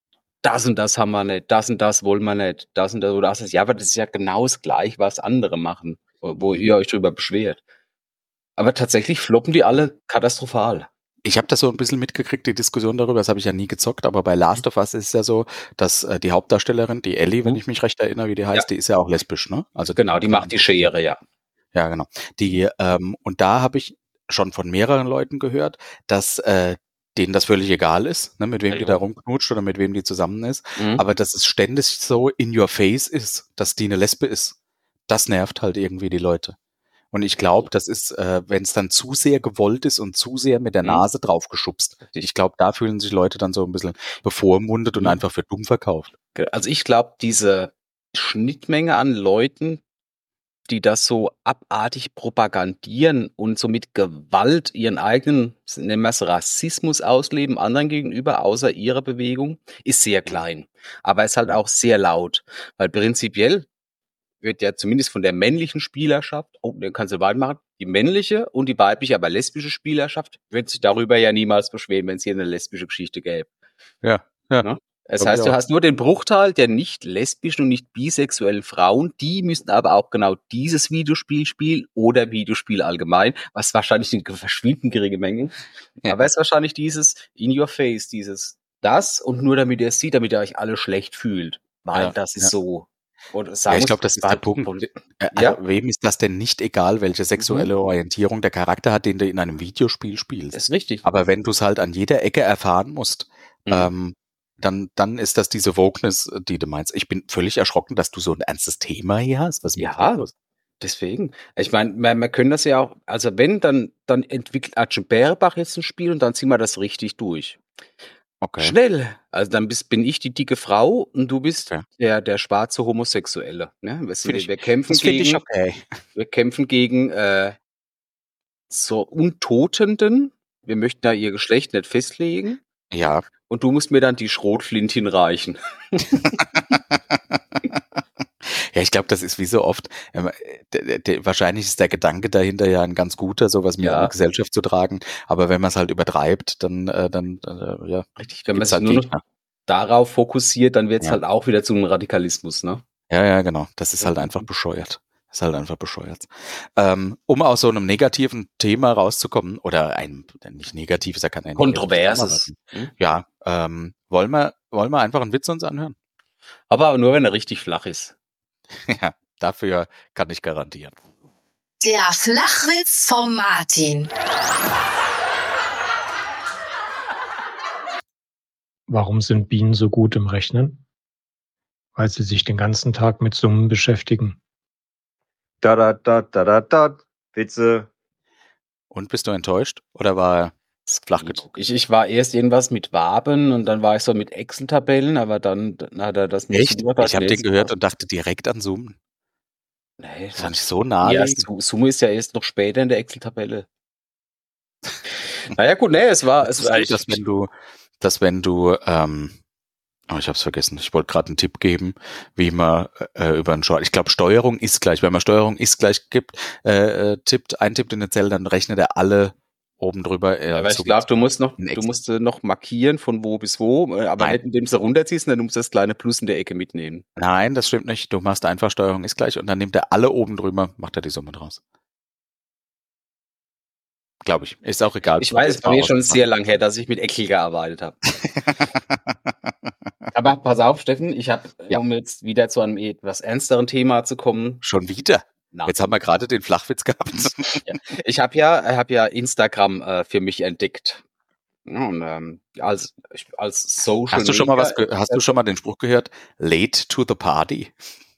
das und das haben wir nicht, das und das wollen wir nicht, das und das oder das. Ja, aber das ist ja genau das Gleiche, was andere machen, wo wo Mhm. ihr euch drüber beschwert. Aber tatsächlich floppen die alle katastrophal. Ich habe das so 'n bisschen mitgekriegt, die Diskussion darüber, das habe ich ja nie gezockt, aber bei Mhm. Last of Us ist es ja so, dass, äh, die Hauptdarstellerin, die Ellie, wenn Mhm. ich mich recht erinnere, wie die Ja. heißt, die ist ja auch lesbisch, ne? Also, die Genau, die kommt von macht die Schere, ja. Ja, genau. Mhm. Die, ähm und da habe ich schon von mehreren Leuten gehört, dass, äh, denen das völlig egal ist, ne, mit wem die da rumknutscht oder mit wem die zusammen ist, Mhm. aber dass es ständig so in your face ist, dass die 'ne Lesbe ist. Das nervt halt irgendwie die Leute. Und ich glaube, das ist, äh, wenn's dann zu sehr gewollt ist und zu sehr mit der Mhm. Nase drauf geschubst. Richtig. Ich glaube, da fühlen sich Leute dann so 'n bisschen bevormundet und Mhm. einfach für dumm verkauft. Ge also, ich glaube, diese Schnittmenge an Leuten, die das so abartig propagandieren und so mit Gewalt ihren eigenen, s nennen wir's Rassismus ausleben anderen gegenüber, außer ihrer Bewegung, ist sehr Mhm. klein. Aber ist halt Ja. auch sehr laut, weil prinzipiell wird ja zumindest von der männlichen Spielerschaft oh, den kannst du weitermachen. Die männliche und die weibliche, aber lesbische Spielerschaft wird sich darüber ja niemals beschweren, wenn's hier 'ne lesbische Geschichte gäbe. Ja, ja, Ne? Das glaube ich heißt, du auch. hast nur den Bruchteil der nicht lesbischen und nicht bisexuellen Frauen, die müssten aber auch genau dieses Videospiel spielen oder Videospiel allgemein, was wahrscheinlich 'ne ge verschwindend geringe Menge, aber Ja. ist wahrscheinlich dieses in your face, dieses das und nur damit ihr's sieht, damit ihr euch alle schlecht fühlt, weil Ja, das ist ja. so oder Ja, sagen ich muss, glaube, das das ist ist der halt Punkt. poli Äh, also, ja? wem ist das denn nicht egal, welche Mhm. sexuelle Orientierung der Charakter hat, den du in einem Videospiel spielst? Ist richtig. Aber wenn du's halt an jeder Ecke erfahren musst, Mhm. ähm, dann dann ist das diese Wokeness, die du meinst. Ich bin völlig erschrocken, dass du so 'n ernstes Thema hier hast. Was ist mit dir Ja, los? deswegen. Ich meine, wir wir können das ja auch also, wenn, dann dann entwickelt Archie Bärembach jetzt 'n Spiel und dann ziehen wir das richtig durch. Okay. Schnell! Also, dann bist bin ich die dicke Frau und du bist Okay. der der schwarze Homosexuelle, ne? Wir sind Finde wir ich wir kämpfen das finde ich gegen okay. wir kämpfen gegen, äh so Untotenden. Wir möchten da ihr Geschlecht nicht festlegen Ja. und du musst mir dann die Schrotflinte hinreichen. Ja, ich glaube, das ist wie so oft, ähm, d d d wahrscheinlich ist der Gedanke dahinter ja 'n ganz guter, so was mehr in die Ja. Gesellschaft zu tragen, aber wenn man's halt übertreibt, dann äh, dann, äh, ja, Richtig, wenn man gibt's sich halt nur noch Gegner. darauf fokussiert, dann wird's Ja. halt auch wieder zu 'nem Radikalismus, ne? Ja, ja, genau. Das ist Ja. halt einfach bescheuert. Ist halt einfach bescheuert. Ähm, um aus so einem negativen Thema rauszukommen, oder ein, nicht negativ, ist ja kein ein negatives Thema, aber Kontroverses. Hm? ja, ähm, wollen wir, wollen wir einfach einen Witz uns anhören? Aber nur, wenn er richtig flach ist. Ja, dafür kann ich garantieren. Der Flachwitz vom Martin. Warum sind Bienen so gut im Rechnen? Weil sie sich den ganzen Tag mit Summen beschäftigen. Da, da, da, da, da, da. Witze. Und bist du enttäuscht? Oder war es flach genug? Ich, ich war erst irgendwas mit Waben und dann war ich so mit Excel-Tabellen, aber dann, dann hat er das mit Echt? Summe Ich habe nee, den das gehört war- und dachte direkt an Summen. Nee, Das fand ich so ja, naheliegend. Su- Summe ist ja erst noch später in der Excel-Tabelle. Naja, gut, nee, es war, Es es ist war gut, dass wenn du, dass wenn du, ähm, oh, ich habe es vergessen. Ich wollte gerade einen Tipp geben, wie man äh, über einen Short. Ich glaube, Steuerung ist gleich. Wenn man Steuerung ist gleich gibt, äh, äh, tippt, eintippt in eine Zelle, dann rechnet er alle oben drüber. Äh, aber ich so glaube, du musst noch, in du Excel. musst äh, noch markieren von wo bis wo, äh, aber Nein. nicht indem du es runterziehst, sondern du musst das kleine Plus in der Ecke mitnehmen. Nein, das stimmt nicht. Du machst einfach Steuerung ist gleich und dann nimmt er alle oben drüber, macht er die Summe draus. Glaube ich. Ist auch egal. Ich weiß, es Probier war mir mal schon aus. sehr lang her, dass ich mit Excel gearbeitet habe. Aber pass auf, Steffen, ich habe, Ja. um jetzt wieder zu einem etwas ernsteren Thema zu kommen. Schon wieder? Na, Jetzt haben wir gerade den Flachwitz gehabt. ich habe ja, ich habe ja Instagram äh, für mich entdeckt. Ja, und, ähm, als, ich- als Social Hast du schon mal was, Media- ge- hast du schon mal den Spruch gehört? Late to the party?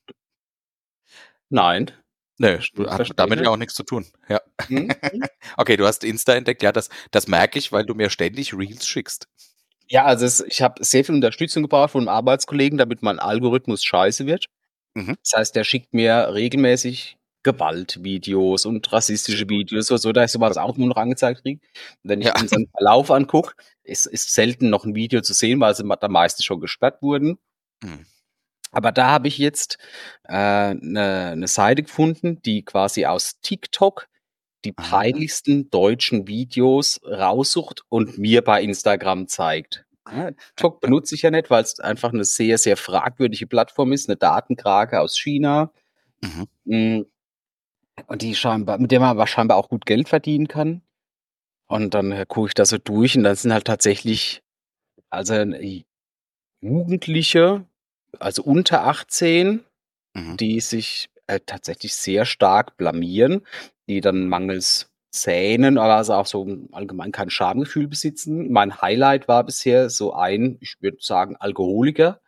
Nein. Nö, Verstehe- hat verstehe damit nicht. ja auch nichts zu tun. Ja. Hm? Okay, du hast Insta entdeckt. Ja, das, das merke ich, weil du mir ständig Reels schickst. Ja, also es, ich habe sehr viel Unterstützung gebraucht von einem Arbeitskollegen, damit mein Algorithmus scheiße wird. Mhm. Das heißt, der schickt mir regelmäßig Gewaltvideos und rassistische Videos oder so, da ich sowas auch nur noch angezeigt kriege. Und wenn ich Ja. unseren Verlauf angucke, ist, ist selten noch ein Video zu sehen, weil sie ma- da meistens schon gesperrt wurden. Mhm. Aber da habe ich jetzt eine äh, ne, ne Seite gefunden, die quasi aus TikTok die Ah. peinlichsten deutschen Videos raussucht und mir bei Instagram zeigt. Ja, TikTok benutze ich ja nicht, weil es einfach eine sehr, sehr fragwürdige Plattform ist, eine Datenkrake aus China. Mhm. Mm, Und die scheinbar, mit der man aber scheinbar auch gut Geld verdienen kann. Und dann äh, gucke ich da so durch und dann sind halt tatsächlich, also äh, Jugendliche, also unter achtzehn, Mhm. die sich äh, tatsächlich sehr stark blamieren, die dann mangels Zähnen, aber also auch so im allgemein kein Schamgefühl besitzen. Mein Highlight war bisher so ein, ich würde sagen, Alkoholiker,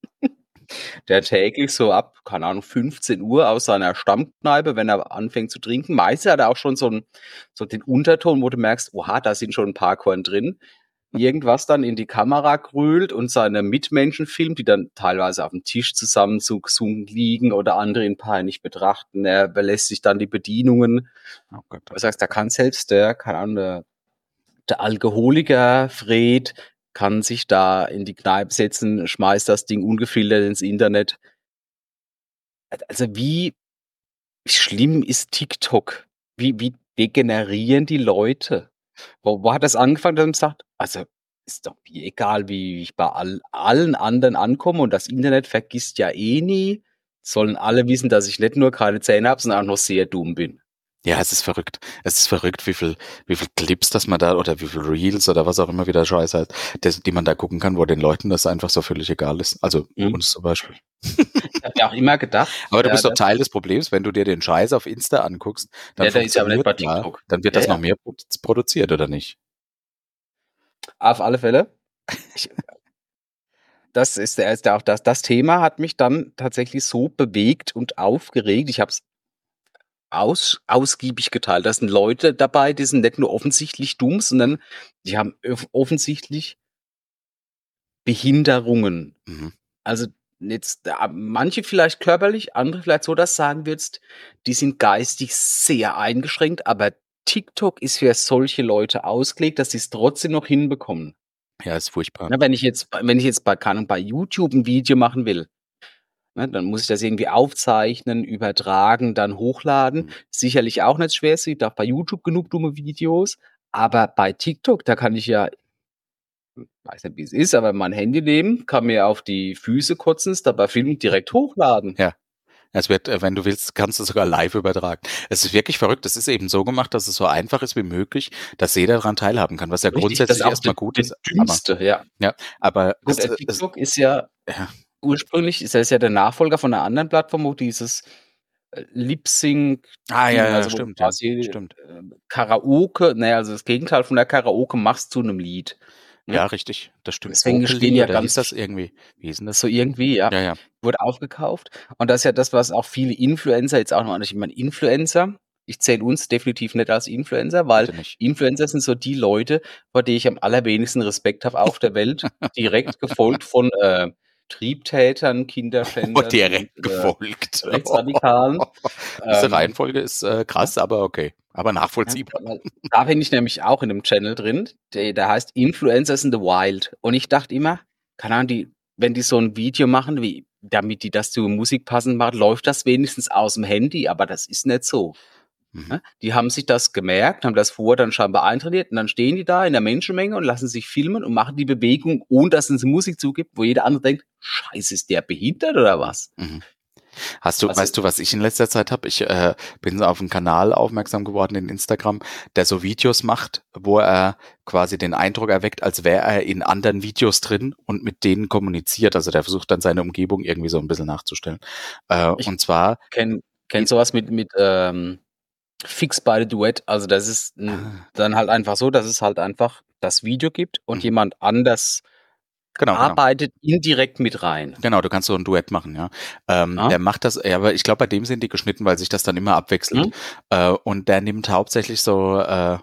der täglich so ab, keine Ahnung, fünfzehn Uhr aus seiner Stammkneipe, wenn er anfängt zu trinken, meistens hat er auch schon so, ein, so den Unterton, wo du merkst, oha, da sind schon ein paar Korn drin, irgendwas dann in die Kamera grölt und seine Mitmenschen filmt, die dann teilweise auf dem Tisch zusammengesunken liegen oder andere ihn peinlich betrachten. Er belässt sich dann die Bedienungen. Oh Gott. Du sagst, da kann selbst der, keine Ahnung, der, der Alkoholiker Fred kann sich da in die Kneipe setzen, schmeißt das Ding ungefiltert ins Internet. Also wie schlimm ist TikTok? Wie, wie degenerieren die Leute? Wo, wo hat das angefangen, dass man sagt, also ist doch mir egal, wie ich bei all, allen anderen ankomme und das Internet vergisst ja eh nie. Sollen alle wissen, dass ich nicht nur keine Zähne habe, sondern auch noch sehr dumm bin. Ja, es ist verrückt. Es ist verrückt, wie viel, wie viel Clips, dass man da, oder wie viel Reels oder was auch immer wieder Scheiß heißt, das, die man da gucken kann, wo den Leuten das einfach so völlig egal ist. Also Mhm. uns zum Beispiel. Ich habe ja auch immer gedacht. Aber du ja, bist doch das- Teil des Problems, wenn du dir den Scheiß auf Insta anguckst, dann, Ja, der ist ja aber nicht bei funktioniert da, TikTok. dann wird Ja, das ja. noch mehr produ- produziert, oder nicht? Auf alle Fälle. Ich, das ist der, ist der auch das, das Thema hat mich dann tatsächlich so bewegt und aufgeregt. Ich habe es aus, ausgiebig geteilt. Da sind Leute dabei, die sind nicht nur offensichtlich dumm, sondern die haben off- offensichtlich Behinderungen. Mhm. Also jetzt äh, manche vielleicht körperlich, andere vielleicht so, dass du sagen würdest, die sind geistig sehr eingeschränkt, aber TikTok ist für solche Leute ausgelegt, dass sie es trotzdem noch hinbekommen. Ja, ist furchtbar. Na, wenn ich jetzt, wenn ich jetzt bei, keine Ahnung, bei YouTube ein Video machen will, ne, dann muss ich das irgendwie aufzeichnen, übertragen, dann hochladen. Mhm. Sicherlich auch nicht schwer, es gibt auch bei YouTube genug dumme Videos, aber bei TikTok, da kann ich ja weiß nicht, wie es ist, aber mein Handy nehmen, kann mir auf die Füße kotzen, es dabei filmen, direkt hochladen. Ja. Es wird, äh, wenn du willst, kannst du sogar live übertragen. Es ist wirklich verrückt. Es ist eben so gemacht, dass es so einfach ist wie möglich, dass jeder daran teilhaben kann, was ja Richtig, das grundsätzlich ist auch erstmal der, gut der ist. Aber dümmste, ja. ja, aber Gut, es, äh, es, TikTok ist ja ja, ursprünglich, ist das ja der Nachfolger von einer anderen Plattform, wo dieses äh, Lip-Sync, ah ja, ja, also wo du stimmt, ja, quasi stimmt. äh, Karaoke, naja, also das Gegenteil von der Karaoke machst zu einem Lied. Ne? Ja, richtig, das stimmt. Deswegen stehen Vocally ja oder hieß ganz das irgendwie? Wie hieß denn das? so irgendwie, ja, Ja, ja. wurde aufgekauft. Und das ist ja das, was auch viele Influencer jetzt auch noch anders. Ich meine, Influencer, ich zähle uns definitiv nicht als Influencer, weil Bitte nicht. Influencer sind so die Leute, vor denen ich am allerwenigsten Respekt habe auf der Welt, direkt gefolgt von äh, Triebtätern, Oh, Kinderschändern direkt und äh, gefolgt. Rechtsradikalen. Diese Ähm, Reihenfolge ist äh, krass, aber okay. Aber ja, nachvollziehbar. weil da bin ich nämlich auch in einem Channel drin, der, der heißt Influencers in the Wild. Und ich dachte immer, keine Ahnung, die, wenn die so ein Video machen, wie, damit die das zur Musik passend machen, läuft das wenigstens aus dem Handy, aber das ist nicht so. Mhm. Ne? Die haben sich das gemerkt, haben das vorher dann scheinbar eintrainiert und dann stehen die da in der Menschenmenge und lassen sich filmen und machen die Bewegung, ohne dass es Musik zugibt, wo jeder andere denkt, scheiße, ist der behindert oder was? Mhm. Hast du, Also, weißt du, was ich in letzter Zeit habe? Ich äh, bin auf einen Kanal aufmerksam geworden in Instagram, der so Videos macht, wo er quasi den Eindruck erweckt, als wäre er in anderen Videos drin und mit denen kommuniziert. Also der versucht dann seine Umgebung irgendwie so ein bisschen nachzustellen. Äh, ich und zwar, kenn, kenn sowas mit, mit ähm, Fix by the Duett. Also das ist n- ah, dann halt einfach so, dass es halt einfach das Video gibt und mhm. jemand anders genau, genau. arbeitet indirekt mit rein. Genau, du kannst so ein Duett machen, ja. Ähm, Ah? der macht das, ja, aber ich glaube, bei dem sind die geschnitten, weil sich das dann immer abwechselt. Hm? Äh, und der nimmt hauptsächlich so, äh,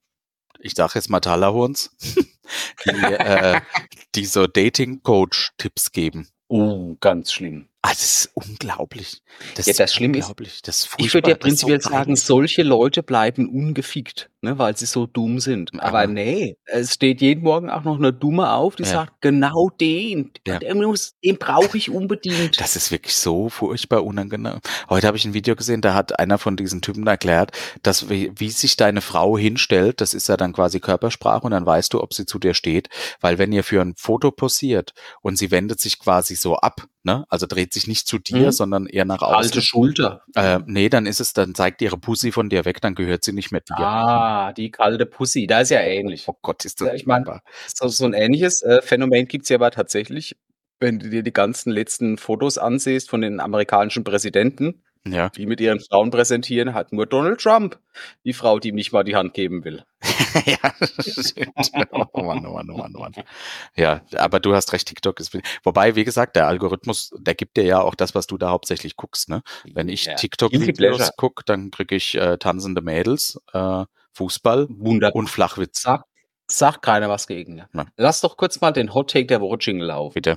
ich sag jetzt mal Talahorns, die, äh, die so Dating-Coach-Tipps geben. Oh, ganz schlimm. Ah, das ist unglaublich. Das Ja, ist das Schlimme ist, unglaublich. Das ist ich würde ja furchtbar. Das ist so prinzipiell sagen, peinlich. solche Leute bleiben ungefickt, ne, weil sie so dumm sind. Aber Aber nee, es steht jeden Morgen auch noch eine Dumme auf, die ja, sagt, genau den, ja. den, muss- den brauche ich unbedingt. Das ist wirklich so furchtbar unangenehm. Heute habe ich ein Video gesehen, da hat einer von diesen Typen erklärt, dass wie, wie sich deine Frau hinstellt, das ist ja dann quasi Körpersprache und dann weißt du, ob sie zu dir steht, weil wenn ihr für ein Foto posiert und sie wendet sich quasi so ab, ne, also dreht sich nicht zu dir, Hm? sondern eher nach Alte außen, Schulter. äh, nee, dann ist es, dann zeigt ihre Pussy von dir weg, dann gehört sie nicht mehr dir. Ah, die kalte Pussy, da ist ja ähnlich. Oh Gott, ist das Ja, ich meine, wunderbar. so, so ein ähnliches äh, Phänomen gibt's ja aber tatsächlich, wenn du dir die ganzen letzten Fotos ansiehst von den amerikanischen Präsidenten, Ja. die mit ihren Frauen präsentieren, hat nur Donald Trump die Frau, die ihm nicht mal die Hand geben will. Ja, das stimmt. Oh Mann, oh Mann, oh Mann, oh Mann. Ja, aber du hast recht, TikTok ist. Wobei, wie gesagt, der Algorithmus, der gibt dir ja auch das, was du da hauptsächlich guckst, ne? Wenn ich Ja. Guilty TikTok-Videos Pleasure. gucke, dann kriege ich äh, tanzende Mädels, äh, Fußball Wunderbar. und Flachwitz. Sagt, sagt keiner was gegen. Ne? Ja. Lass doch kurz mal den Hot Take der Woche Jingle laufen. Bitte.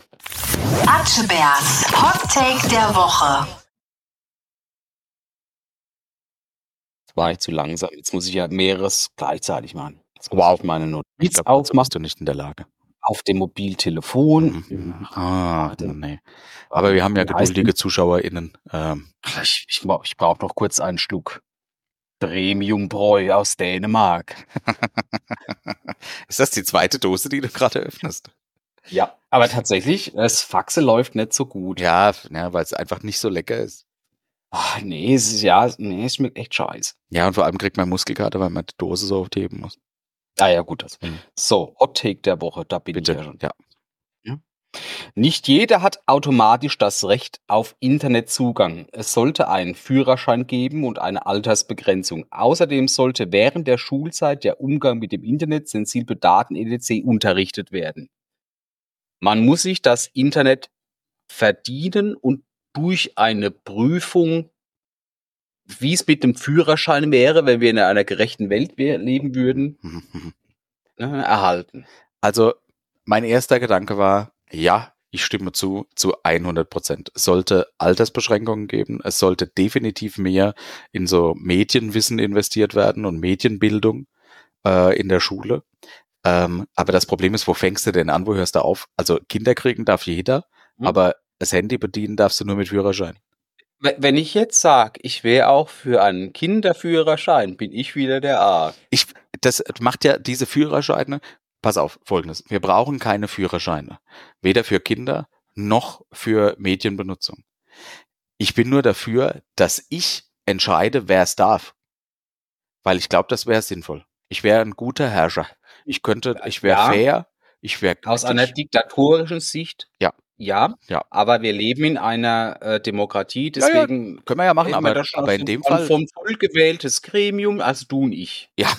Atschebärs Hot Take der Woche. Jetzt war ich zu langsam. Jetzt muss ich ja mehreres gleichzeitig machen. Jetzt muss Wow. ich meine Ich Notiz glaube, dazu aufmachen bist du nicht in der Lage. auf dem Mobiltelefon. Mhm. Ah, Warte. nee. Aber wir haben ja Wie heißt geduldige ZuschauerInnen. Ähm, Ich, ich, bra- ich brauche noch kurz einen Schluck Premiumbräu aus Dänemark. ist das die zweite Dose, die du gerade öffnest? Ja, aber tatsächlich, das Faxe läuft nicht so gut. Ja, ja, weil es einfach nicht so lecker ist. Ach, nee, es ist ja, nee, es schmeckt echt scheiße. Ja, und vor allem kriegt man Muskelkater, weil man die Dose so oft heben muss. Ah ja, gut. Das. Mhm. So, Hot Take der Woche, da bin ich ja Bitte, schon. ja. Nicht jeder hat automatisch das Recht auf Internetzugang. Es sollte einen Führerschein geben und eine Altersbegrenzung. Außerdem sollte während der Schulzeit der Umgang mit dem Internet, sensible Daten et cetera unterrichtet werden. Man muss sich das Internet verdienen und durch eine Prüfung, wie es mit dem Führerschein wäre, wenn wir in einer gerechten Welt we- leben würden, Mhm, mhm. ne, erhalten. Also, mein erster Gedanke war, ja, ich stimme zu, zu hundert Prozent. Es sollte Altersbeschränkungen geben. Es sollte definitiv mehr in so Medienwissen investiert werden und Medienbildung äh, in der Schule. Ähm, aber das Problem ist, wo fängst du denn an? Wo hörst du auf? Also Kinder kriegen darf jeder, Hm? aber das Handy bedienen darfst du nur mit Führerschein. We- Wenn ich jetzt sage, ich wäre auch für einen Kinderführerschein, bin ich wieder der Arsch. Ich, das macht ja diese Führerscheine, pass auf, Folgendes. Wir brauchen keine Führerscheine. Weder für Kinder noch für Medienbenutzung. Ich bin nur dafür, dass ich entscheide, wer es darf. Weil ich glaube, das wäre sinnvoll. Ich wäre ein guter Herrscher. Ich könnte, ich wäre Ja. fair, ich wäre Aus einer gütig. diktatorischen Sicht, Ja. ja, Ja. aber wir leben in einer äh, Demokratie, Ja, ja, deswegen können wir ja machen, reden wir aber, da schon aber in vom, dem vom, Fall, vom Volk gewähltes Gremium, also du und ich. ja.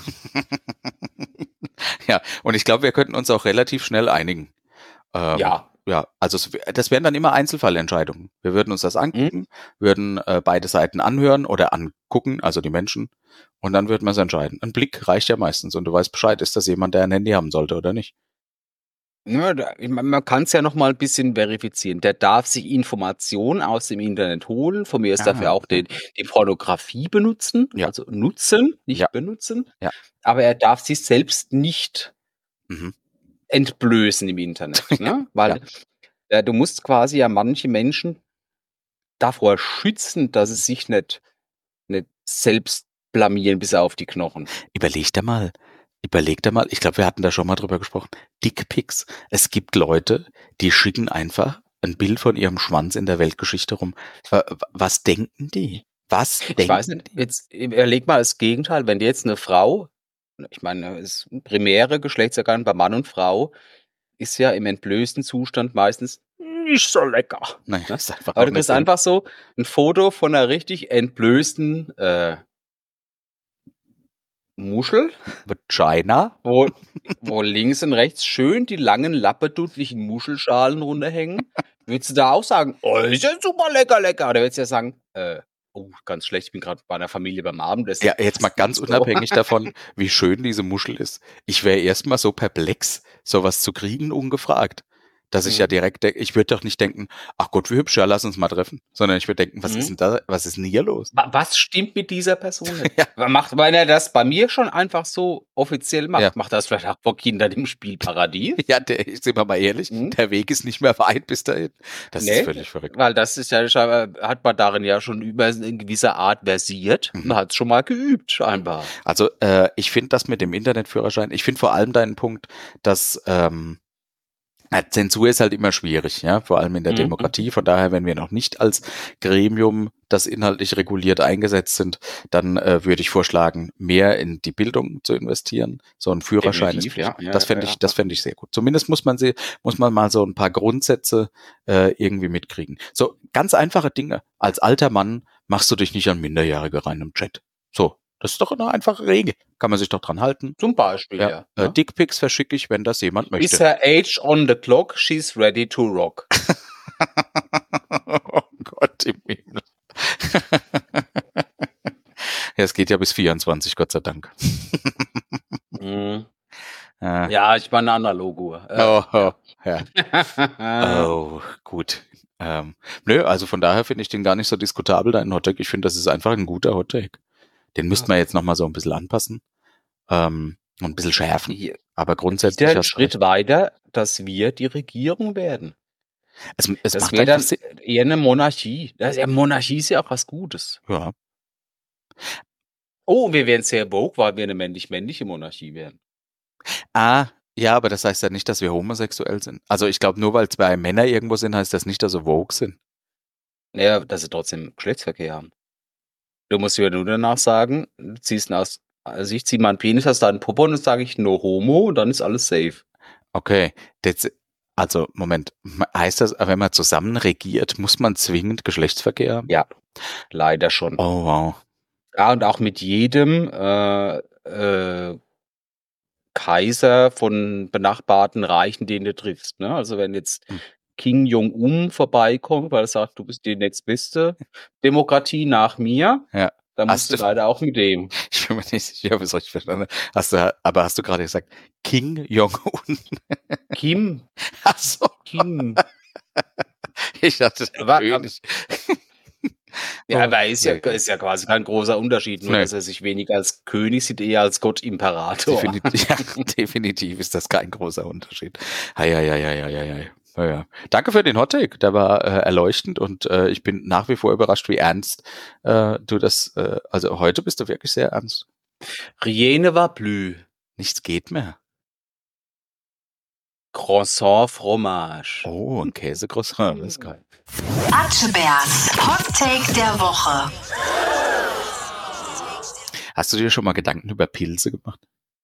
Ja, und ich glaube, wir könnten uns auch relativ schnell einigen. Ähm, Ja. Ja, also es, wär- das wären dann immer Einzelfallentscheidungen. Wir würden uns das angucken, würden äh, beide Seiten anhören oder angucken, also die Menschen, und dann würden wir es entscheiden. Ein Blick reicht ja meistens und du weißt Bescheid, ist das jemand, der ein Handy haben sollte oder nicht? Ja, da, ich mein, man kann es ja noch mal ein bisschen verifizieren. Der darf sich Informationen aus dem Internet holen. Von mir ist Ja, dafür auch ja. den, die Pornografie benutzen, Ja. also nutzen, nicht Ja. benutzen. Ja. Aber er darf sich selbst nicht Mhm. entblößen im Internet, ne? Weil Ja. äh, du musst quasi ja manche Menschen davor schützen, dass sie sich nicht, nicht selbst blamieren bis auf die Knochen. Überleg dir mal, überleg dir mal, ich glaube, wir hatten da schon mal drüber gesprochen, Dickpics. Es gibt Leute, die schicken einfach ein Bild von ihrem Schwanz in der Weltgeschichte rum. Wa- wa- Was denken die? Was denken Ich weiß nicht, die? jetzt überleg mal das Gegenteil, wenn dir jetzt eine Frau, ich meine, das primäre Geschlechtsorgan bei Mann und Frau ist ja im entblößten Zustand meistens nicht so lecker. Nein, das ist einfach Aber auch du nicht kriegst drin. einfach so ein Foto von einer richtig entblößten äh, Muschel, Vagina? wo, wo links und rechts schön die langen, lappeduttlichen Muschelschalen runterhängen. Würdest du da auch sagen, oh, ist ja super lecker, lecker? Oder würdest du ja sagen, äh, oh, ganz schlecht, ich bin gerade bei einer Familie beim Abendessen. Ja, jetzt mal Was ganz machst du? unabhängig davon, wie schön diese Muschel ist. Ich wäre erstmal so perplex, sowas zu kriegen, ungefragt. Dass ich Mhm. ja direkt denke, ich würde doch nicht denken, ach Gott, wie hübsch, ja, lass uns mal treffen. Sondern ich würde denken, was Mhm. ist denn da, was ist denn hier los? Wa- Was stimmt mit dieser Person nicht? Ja. Wa- Macht, weil er das bei mir schon einfach so offiziell macht, Ja. macht das vielleicht auch vor Kindern im Spielparadies? Ja, der, sind wir mal ehrlich, Mhm. der Weg ist nicht mehr weit bis dahin. Das Nee, ist völlig verrückt. Weil das ist ja, scheinbar- hat man darin ja schon über in gewisser Art versiert. Mhm. Man hat es schon mal geübt, scheinbar. Also äh, ich finde das mit dem Internetführerschein, ich finde vor allem deinen Punkt, dass ähm, na, Zensur ist halt immer schwierig, ja, vor allem in der Mhm. Demokratie. Von daher, wenn wir noch nicht als Gremium, das inhaltlich reguliert eingesetzt sind, dann äh, würde ich vorschlagen, mehr in die Bildung zu investieren. So ein Führerschein ist Definitiv, ja. Pflicht. Ja, Das ja, fände ja. ich, das fände ich sehr gut. Zumindest muss man sie, muss man mal so ein paar Grundsätze äh, irgendwie mitkriegen. So ganz einfache Dinge. Als alter Mann machst du dich nicht an Minderjährige rein im Chat. So, das ist doch eine einfache Regel. Kann man sich doch dran halten. Zum Beispiel, Ja, ja. äh, ja. Dickpics verschicke ich, wenn das jemand Is möchte. her age on the clock, she's ready to rock. Oh Gott im Himmel. Ja, es geht ja bis vierundzwanzig, Gott sei Dank. Mhm. Äh, Ja, ich war eine Analoguhr. Äh, oh, oh, ja. ja. Oh, gut. Ähm, nö, also von daher finde ich den gar nicht so diskutabel, deinen Hottag. Ich finde, das ist einfach ein guter Hottag. Den müssten wir jetzt nochmal so ein bisschen anpassen ähm, und ein bisschen schärfen. Hier Aber geht grundsätzlich der hast du Schritt recht. weiter, dass wir die Regierung werden. Es, es Das macht wäre einfach dann Sinn. eher eine Monarchie. Das, ja, Monarchie ist ja auch was Gutes. Ja. Oh, wir wären sehr woke, weil wir eine männlich-männliche Monarchie wären. Ah, ja, aber das heißt ja nicht, dass wir homosexuell sind. Also ich glaube, nur weil zwei Männer irgendwo sind, heißt das nicht, dass sie woke sind. Naja, dass sie trotzdem Geschlechtsverkehr haben. Du musst ja nur danach sagen, du ziehst aus, also ich ziehe meinen Penis aus deinen Popo und dann sage ich no homo und dann ist alles safe. Okay, das, also Moment, heißt das, wenn man zusammen regiert, muss man zwingend Geschlechtsverkehr haben? Ja, leider schon. Oh wow. Ja, und auch mit jedem äh, äh, Kaiser von benachbarten Reichen, den du triffst. Ne? Also wenn jetzt Hm. Kim Jong-un vorbeikommt, weil er sagt, du bist die nächstbeste Demokratie nach mir, Ja. dann Hast musst du du- leider auch mit dem. Ich bin mir nicht sicher, ob ich es richtig verstanden habe. Hast du, aber hast du gerade gesagt, King Jong-un? Kim, Ach so, Kim. ich dachte, der Wa- König. Ja, Oh, aber ist ja, nee. ist ja quasi kein großer Unterschied, nur Nee. dass er sich weniger als König sieht, eher als Gott Imperator. Definitiv, ja, definitiv ist das kein großer Unterschied. Hei, hei, hei, hei, hei, hei. Ja, ja. Danke für den Hottake, der war äh, erleuchtend und äh, ich bin nach wie vor überrascht, wie ernst äh, du das, äh, also heute bist du wirklich sehr ernst. Rien ne va plus. Nichts geht mehr. Croissant Fromage. Oh, ein Käsecroissant, das ist geil. Atschebärs Hot Take der Woche. Hast du dir schon mal Gedanken über Pilze gemacht?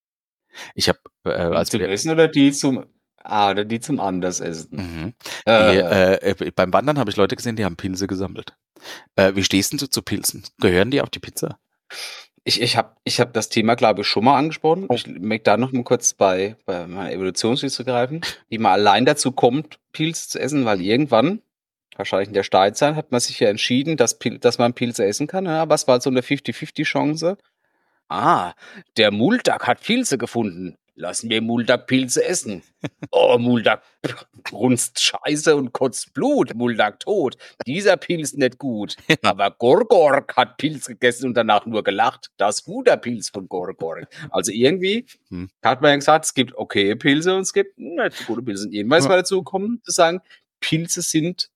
Ich habe, äh, als Zum wir, Essen oder die zum Ah, oder die zum Andersessen? mhm. die, Äh, äh, äh, beim Wandern habe ich Leute gesehen, die haben Pilze gesammelt. Äh, wie stehst denn du zu Pilzen? Gehören die auf die Pizza? ich ich habe ich hab das Thema, glaube ich, schon mal angesprochen. Oh. Ich möchte da noch mal kurz bei, bei meiner Evolutionsgeschichte greifen, wie man allein dazu kommt, Pilze zu essen, weil irgendwann, wahrscheinlich in der Steinzeit, hat man sich ja entschieden, dass, Pil dass man Pilze essen kann. Ja, aber es war so eine fifty fifty Chance. Ah, der Muldak hat Pilze gefunden. Lassen wir Muldak Pilze essen. Oh, Muldak grunzt Scheiße und kotzt Blut. Muldak tot. Dieser Pilz nicht gut. Aber Gorgorg hat Pilz gegessen und danach nur gelacht. Das guter Pilz von Gorgorg. Also irgendwie Hm. hat man ja gesagt, es gibt okay Pilze und es gibt nicht so gute Pilze. Und irgendwann ist Ja. man dazu gekommen, zu sagen, Pilze sind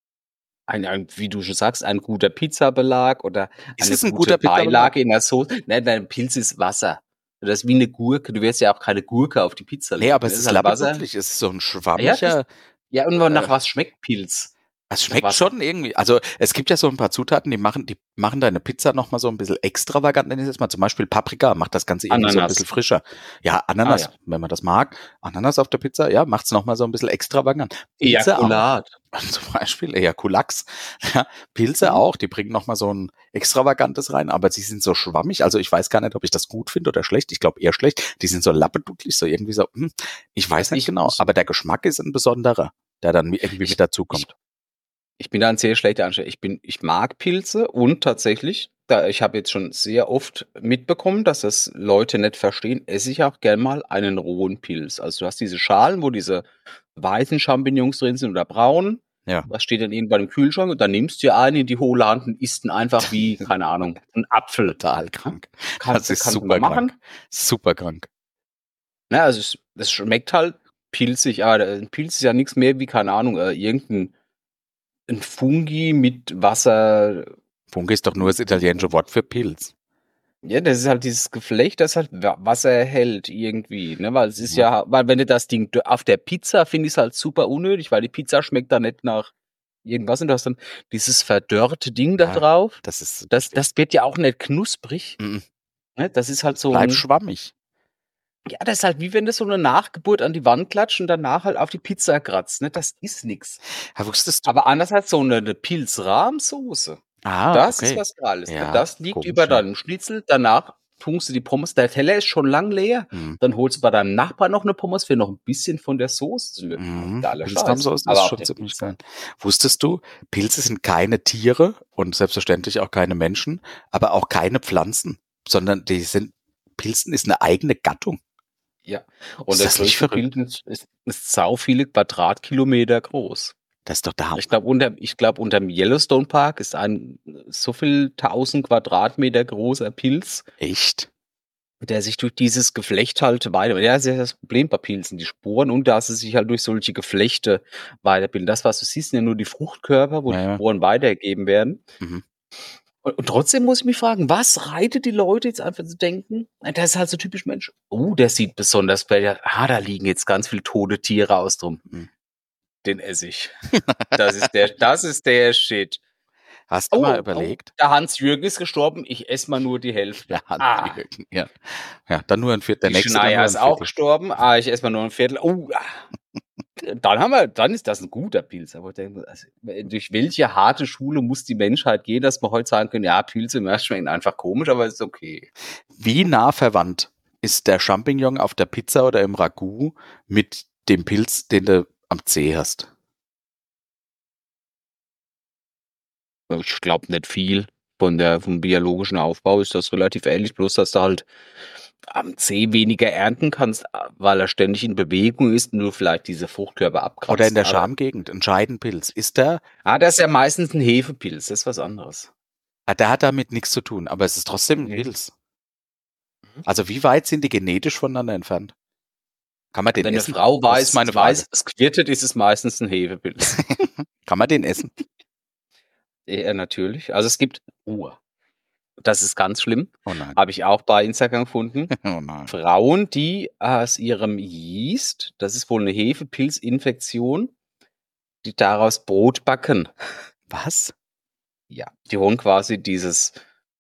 ein, ein, wie du schon sagst, ein guter Pizzabelag oder Ist eine es ein gute guter Pizzabelag? Beilage in der Soße. Nein, nein, Pilz ist Wasser. Das ist wie eine Gurke. Du wirst ja auch keine Gurke auf die Pizza Nee, legen. aber es Das ist halt Wasser. labberducklig, es ist so ein Ja, schwammiger. das, ja, und nach Äh, was schmeckt Pilz? Es Nach schmeckt Wasser. schon irgendwie. Also es gibt ja so ein paar Zutaten, die machen, die machen deine Pizza noch mal so ein bisschen extravagant, nenne ich es mal. Zum Beispiel Paprika macht das Ganze irgendwie so ein Ananas. bisschen frischer. Ja, Ah Ananas, ja. wenn man das mag. Ananas auf der Pizza, ja, macht's noch mal so ein bisschen extravagant. Pilze auch. Ejakulat. Zum Beispiel Ejakulax. Ja, Pilze Mhm. auch, die bringen noch mal so ein extravagantes rein, aber sie sind so schwammig. Also ich weiß gar nicht, ob ich das gut finde oder schlecht. Ich glaube eher schlecht. Die sind so lappeducklig, so irgendwie so, hm, ich weiß nicht Ich, genau, ich, aber der Geschmack ist ein besonderer, der dann irgendwie mit ich, dazu ich, kommt. ich bin da ein sehr schlechter Ansteller. Ich bin, ich mag Pilze und tatsächlich, da ich habe jetzt schon sehr oft mitbekommen, dass das Leute nicht verstehen, esse ich auch gern mal einen rohen Pilz. Also du hast diese Schalen, wo diese weißen Champignons drin sind oder braunen. Ja. Was steht dann irgendwann im Kühlschrank? Und dann nimmst du dir einen in die hohle Hand und isst ihn einfach wie, keine Ahnung, ein Apfel. Total krank. Kann, Das ist kannst du super mal machen. krank. Super krank. Na, also es, es schmeckt halt pilzig, aber ein Pilz ist ja nichts mehr wie, keine Ahnung, äh, irgendein ein Fungi mit Wasser. Fungi ist doch nur das italienische Wort für Pilz. Ja, das ist halt dieses Geflecht, das halt Wa- Wasser hält irgendwie, ne? Weil es ist Ja. ja, weil wenn du das Ding du- auf der Pizza finde ich es halt super unnötig, weil die Pizza schmeckt da nicht nach irgendwas und du hast dann dieses verdörrte Ding da Ja, drauf. das ist Das, richtig. das wird ja auch nicht knusprig. Mhm. Ne? Das ist halt Das so bleibt ein, schwammig. ja, das ist halt wie wenn du so eine Nachgeburt an die Wand klatscht und danach halt auf die Pizza kratzt. Ne? Das ist nix. Ja, wusstest du? Aber andererseits so eine, eine Pilzrahmsoße. Ah, Das ist okay. was Geiles. Ne? Ja, Das liegt komisch, über ja. deinem Schnitzel. Danach tunkst du die Pommes. Der Teller ist schon lang leer. Mhm. Dann holst du bei deinem Nachbarn noch eine Pommes für noch ein bisschen von der Soße zu löffeln. Mhm. Geiler Scheiß. Pilzrahmsoße Aber ist auf schon der ziemlich Pizza. geil. Wusstest du, Pilze sind keine Tiere und selbstverständlich auch keine Menschen, aber auch keine Pflanzen, sondern die sind, Pilzen ist eine eigene Gattung. Ja. Ist Und der das nicht größte verrückt? Pilz ist, ist, ist sau viele Quadratkilometer groß. Das ist doch der Hammer. Ich glaube, unter, ich glaube, unterm Yellowstone Park ist ein so viel tausend Quadratmeter großer Pilz, Echt? der sich durch dieses Geflecht halt weiter. Ja, das ist ja das Problem bei Pilzen, die Sporen und dass sie sich halt durch solche Geflechte weiterbilden. Das, was du siehst, sind ja nur die Fruchtkörper, wo Ja, die ja. Sporen weitergegeben werden. Mhm. Und, und trotzdem muss ich mich fragen, was reitet die Leute jetzt einfach zu denken? Das ist halt so typisch Mensch. Oh, der sieht besonders, ah, da liegen jetzt ganz viele tote Tiere aus drum. Mhm. Den esse ich. Das ist der, das ist der Shit. Hast du Oh, mal oh, überlegt? der Hans-Jürgen ist gestorben, ich esse mal nur die Hälfte. Ja, Ah, Hans-Jürgen, ja. Ja, dann nur ein Viertel. Der die nächste dann Schneier nur ist ein auch Viertel. gestorben, ah, ich esse mal nur ein Viertel. Oh, ah. Dann haben wir, dann ist das ein guter Pilz. Aber der, also, durch welche harte Schule muss die Menschheit gehen, dass wir heute sagen können, ja, Pilze im schmecken einfach komisch, aber ist okay. Wie nah verwandt ist der Champignon auf der Pizza oder im Ragout mit dem Pilz, den du am Zeh hast? Ich glaube nicht viel. Von der, vom biologischen Aufbau ist das relativ ähnlich, bloß dass du halt am Zeh weniger ernten kannst, weil er ständig in Bewegung ist und du vielleicht diese Fruchtkörper abkratzt. Oder in der Aber- Schamgegend, ein Scheidenpilz. Ist der, Ah, das ist ja meistens ein Hefepilz, das ist was anderes. ah, der hat damit nichts zu tun, aber es ist trotzdem ein Nee. Pilz. Also wie weit sind die genetisch voneinander entfernt? Kann man den Wenn eine essen? Frau Das weiß, ist meine weiß, Frage. es quirtet, ist es meistens ein Hefepilz. Kann man den essen? Ja, natürlich. Also es gibt, uh, das ist ganz schlimm, Oh nein. habe ich auch bei Instagram gefunden. Oh nein. Frauen, die aus ihrem Yeast, das ist wohl eine Hefepilzinfektion, die daraus Brot backen. Was? Ja, die holen quasi dieses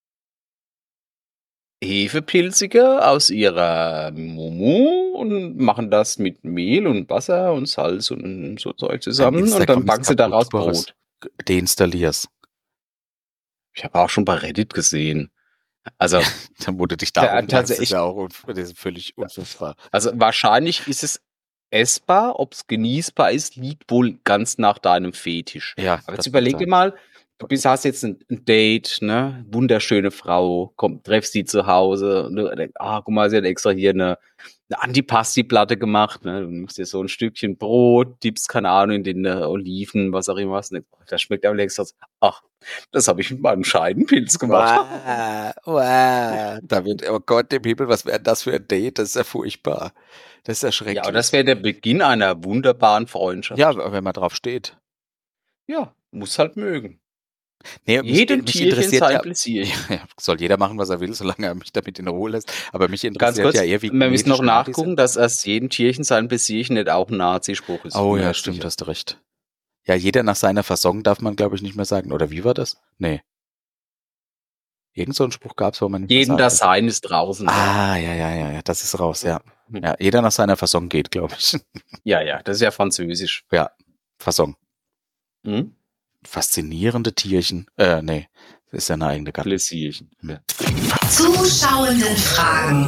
Hefepilzige aus ihrer Mumu und machen das mit Mehl und Wasser und Salz und so Zeug Dein zusammen und Instagram dann backen ist sie kaputt, daraus Boris. Brot. Deinstallier's. Ich habe auch schon bei Reddit gesehen. Also, Dann wurde dich ta- darum fragst, ist tatsächlich, ja auch unf das ist völlig unfassbar. also wahrscheinlich ist es essbar, ob es genießbar ist, liegt wohl ganz nach deinem Fetisch. Ja, Aber jetzt das überleg kann dir sein. mal, du bist, hast jetzt ein, ein Date, ne? Wunderschöne Frau, komm, treffst sie zu Hause. Und du denkst, ah, guck mal, sie hat extra hier eine, eine Antipasti-Platte gemacht. Ne? Du nimmst dir so ein Stückchen Brot, dippst, keine Ahnung, in den äh, Oliven, was auch immer. Was, und denkst, oh, das schmeckt aber längst. Ach, das habe ich mit meinem Scheidenpilz gemacht. Wow, wow. Da wird, oh Gott im Himmel, was wäre das für ein Date? Das ist ja furchtbar. Das ist ja Ja, schrecklich. aber das wäre der Beginn einer wunderbaren Freundschaft. Ja, wenn man drauf steht. Ja, muss halt mögen. Nee, mich, Jedem mich Tierchen interessiert sein ja, Pläsierchen. ja, soll jeder machen, was er will, solange er mich damit in Ruhe lässt. Aber mich Ganz interessiert kurz, ja eher, wie wir müssen noch genetisch nah die nachgucken, sind. dass aus jedem Tierchen sein Pläsierchen nicht auch ein Nazispruch ist. Oh Bin mir ja, nicht stimmt, sicher. hast du recht. Ja, jeder nach seiner Fasson darf man, glaube ich, nicht mehr sagen. Oder wie war das? Nee. Irgend so einen Spruch gab es, wo man nicht mehr Jeden sagen das darf. Sein ist draußen. Ah, ja, ja, ja, ja, das ist raus, ja. Hm. Ja, jeder nach seiner Fasson geht, glaube ich. Ja, ja, das ist ja französisch. Ja, Fasson. Hm? Faszinierende Tierchen. Äh, nee, das ist ja eine eigene Gattung. Pläsierchen. Hm. Ja. Zuschauendenfragen.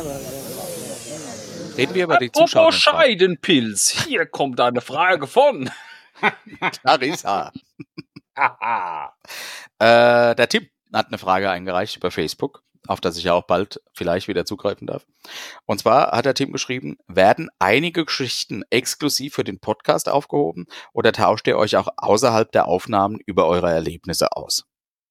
Reden wir über die Apropos Zuschauer. Scheidenpilz, hier kommt eine Frage von. Larissa. Haha. Äh, der Tim hat eine Frage eingereicht über Facebook, auf das ich ja auch bald vielleicht wieder zugreifen darf. Und zwar hat der Tim geschrieben, werden einige Geschichten exklusiv für den Podcast aufgehoben oder tauscht ihr euch auch außerhalb der Aufnahmen über eure Erlebnisse aus?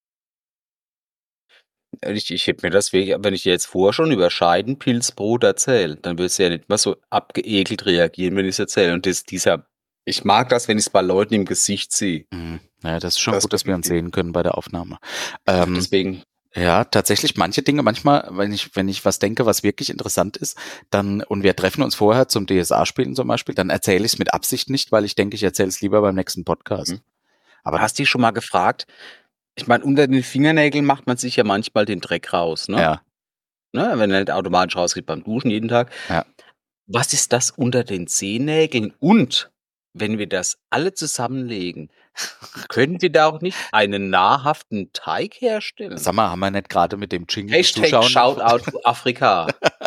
Ich, ich hätte mir das, wirklich- wenn ich dir jetzt vorher schon über Scheidenpilzbrot erzähle, dann würdest du ja nicht mal so abgeekelt reagieren, wenn ich es erzähle. Und das, dieser, ich mag das, wenn ich es bei Leuten im Gesicht sehe. Mhm. Ja, das ist schon Das gut, dass wir uns befriedigt. sehen können bei der Aufnahme. Ähm, Deswegen, Ja, tatsächlich manche Dinge, manchmal, wenn ich, wenn ich was denke, was wirklich interessant ist, dann, und wir treffen uns vorher zum D S A-Spielen zum Beispiel, dann erzähle ich es mit Absicht nicht, weil ich denke, ich erzähle es lieber beim nächsten Podcast. Mhm. Aber hast du dich schon mal gefragt? Ich meine, unter den Fingernägeln macht man sich ja manchmal den Dreck raus, ne? ja, Ne? Wenn er nicht automatisch rausgeht beim Duschen jeden Tag. Ja. Was ist das unter den Zehennägeln? Und wenn wir das alle zusammenlegen, können wir da auch nicht einen nahrhaften Teig herstellen? sag mal, haben wir nicht gerade mit dem Jingle die Hashtag Zuschauer Shoutout to Afrika.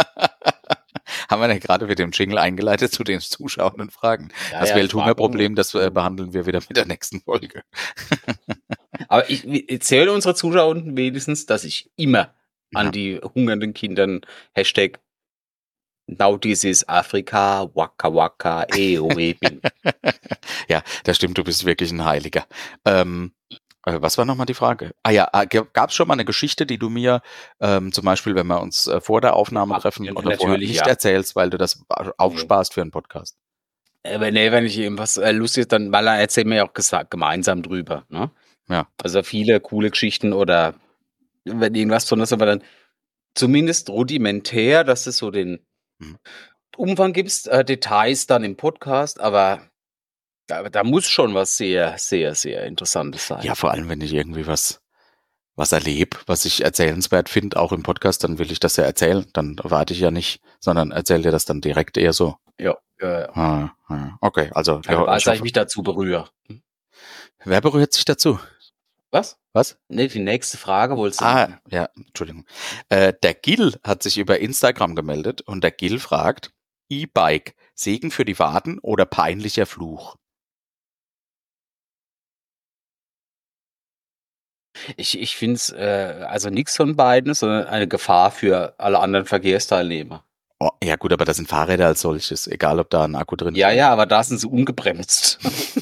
haben wir nicht gerade mit dem Jingle eingeleitet zu den zuschauenden Fragen? Ja, das ja, Welthungerproblem, das äh, behandeln wir wieder mit der nächsten Folge. Aber ich ich erzähle unsere Zuschauer wenigstens, dass ich immer an Ja. die hungernden Kindern Hashtag Now this is Afrika, Waka Waka, Eoe bin. Ja, das stimmt, du bist wirklich ein Heiliger. Ähm, äh, was war nochmal die Frage? Ah ja, gab es schon mal eine Geschichte, die du mir ähm, zum Beispiel, wenn wir uns äh, vor der Aufnahme Ja, treffen ja, oder vorher natürlich, nicht ja. erzählst, weil du das aufsparst für einen Podcast? Aber nee, wenn ich irgendwas äh, Lustiges, dann, weil dann erzählen wir ja auch gesagt, gemeinsam drüber. Ne? Ja. Also viele coole Geschichten oder wenn irgendwas Besonderes, aber dann zumindest rudimentär, dass es so den Mhm. Umfang gibst, äh, Details dann im Podcast, aber da, da muss schon was sehr, sehr, sehr Interessantes sein. Ja, vor allem, wenn ich irgendwie was, was erlebe, was ich erzählenswert finde, auch im Podcast, dann will ich das ja erzählen. Dann warte ich ja nicht, sondern erzähle dir das dann direkt eher so. Ja, ja, ja. Ah, ah, okay, also Ja, ja, als ich ich hoffe, mich dazu berühre. wer berührt sich dazu? Was? Was? Ne, die nächste Frage wolltest du. Ah, ja, Entschuldigung. Äh, der Gil hat sich über Instagram gemeldet und der Gil fragt, E-Bike, Segen für die Waden oder peinlicher Fluch? Ich, ich finde es äh, also nichts von beiden, sondern eine Gefahr für alle anderen Verkehrsteilnehmer. Oh, ja gut, aber das sind Fahrräder als solches, egal ob da ein Akku drin ist. Ja, ja, aber da sind sie ungebremst.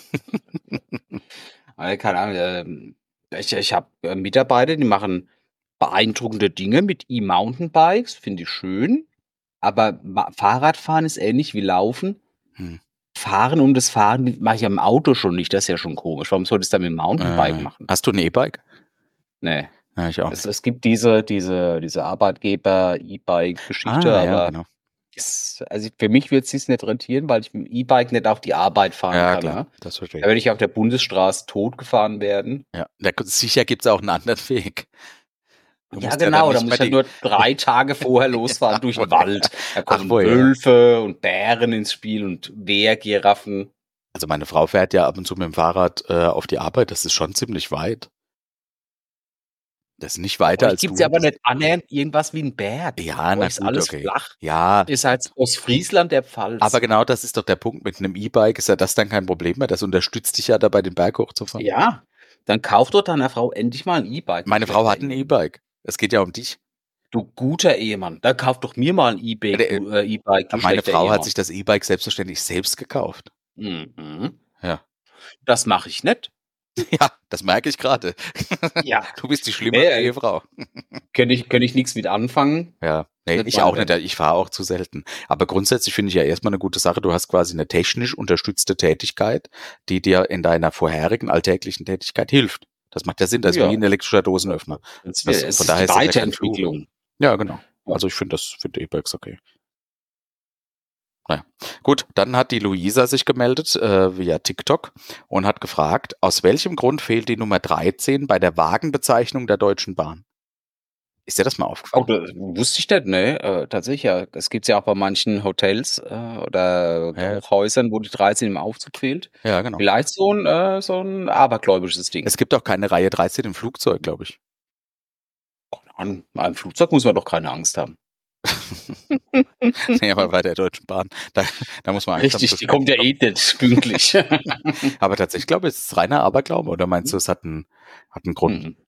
Also, keine Ahnung, ähm, ich, ich habe äh, Mitarbeiter, die machen beeindruckende Dinge mit E-Mountainbikes, finde ich schön. Aber Ma- Fahrradfahren ist ähnlich wie Laufen. Hm. Fahren um das Fahren mache ich am Auto schon nicht, das ist ja schon komisch. Warum soll ich das dann mit dem Mountainbike Äh, machen? hast du ein E-Bike? Nee. Ja, ich auch Es nicht. es gibt diese diese diese Arbeitgeber-E-Bike-Geschichte, Ah, ja, aber genau. ist also, für mich würde sich's nicht rentieren, weil ich mit'm E-Bike nicht auf die Arbeit fahren Ja, kann, klar, ne? das verstehe Da ich. würde ich auf der Bundesstraße totgefahren werden. Ja, na gut, sicher gibt's auch 'n anderen Weg. Du Ja, musst ja dann genau, da nicht muss mehr ich halt die nur drei Tage vorher losfahren durch 'n Wald. Da Ach, kommen wohl, ja. Wölfe und Bären ins Spiel und Wehrgiraffen. Also, meine Frau fährt ja ab und zu mit'm Fahrrad, äh, auf die Arbeit. Das ist schon ziemlich weit. Das ist nicht Bei weiter, euch als gibt's du ja aber hättest. nicht annähernd irgendwas wie 'n Berg. Ja, Bei na euch ist gut, alles okay. flach. Ja, Ihr seid Ostfriesland der aber Pfalz. genau das ist doch der Punkt. Mit 'nem E-Bike ist ja das dann kein Problem mehr. Das unterstützt dich ja dabei, den Berg hochzufahren. Ja, dann kauf doch deiner Frau endlich mal 'n E-Bike, du Meine Frau hat 'n schlechter Ehemann. E-Bike. Es geht ja um dich. Du guter Ehemann, dann kauf doch mir mal 'n E-Bake, Äh, du äh, E-Bike, du meine schlechter Frau hat Ehemann. sich das E-Bike selbstverständlich selbst gekauft. Mhm. Ja. Das mache ich nicht. Ja, das merke ich grade. Ja. Du bist die schlimmere Ne, Ehefrau. könnte ich könnte ich nix mit anfangen. Ja, ne, Nicht ich mein auch nicht. Ding. Ich fahre auch zu selten. Aber grundsätzlich finde ich ja erst mal 'ne gute Sache. Du hast quasi 'ne technisch unterstützte Tätigkeit, die dir in deiner vorherigen alltäglichen Tätigkeit hilft. Das macht ja Sinn. Das ist wie Ja. 'n elektrischer Dosenöffner. Es Das es von ist daher die ist das ja kein Fluch. Weiterentwicklung. Ja, genau. Ja. Also, ich finde das finde E-Bikes okay. Na ja. Gut, dann hat die Luisa sich gemeldet, äh, via TikTok und hat gefragt: „Aus welchem Grund fehlt die Nummer dreizehn bei der Wagenbezeichnung der Deutschen Bahn?“ Ist dir das mal Oh, aufgefallen? da wusste ich nicht, ne, äh, tatsächlich, ja. Das gibt's ja auch bei manchen Hotels, äh, oder Ja, ja. Hochhäusern, wo die dreizehn im Aufzug fehlt. Ja, genau. Vielleicht so 'n äh, so 'n abergläubisches Ding. Es gibt auch keine Reihe dreizehn im Flugzeug, glaube ich. An einem Flugzeug muss man doch keine Angst haben. Ne, aber bei der Deutschen Bahn, da da muss man Angst haben, Richtig, zu die spät kommt ja zu kommen. eh nicht pünktlich. Aber tatsächlich glaube ich, es ist reiner Aberglaube oder meinst du, es hat 'n hat 'n Grund? Mhm.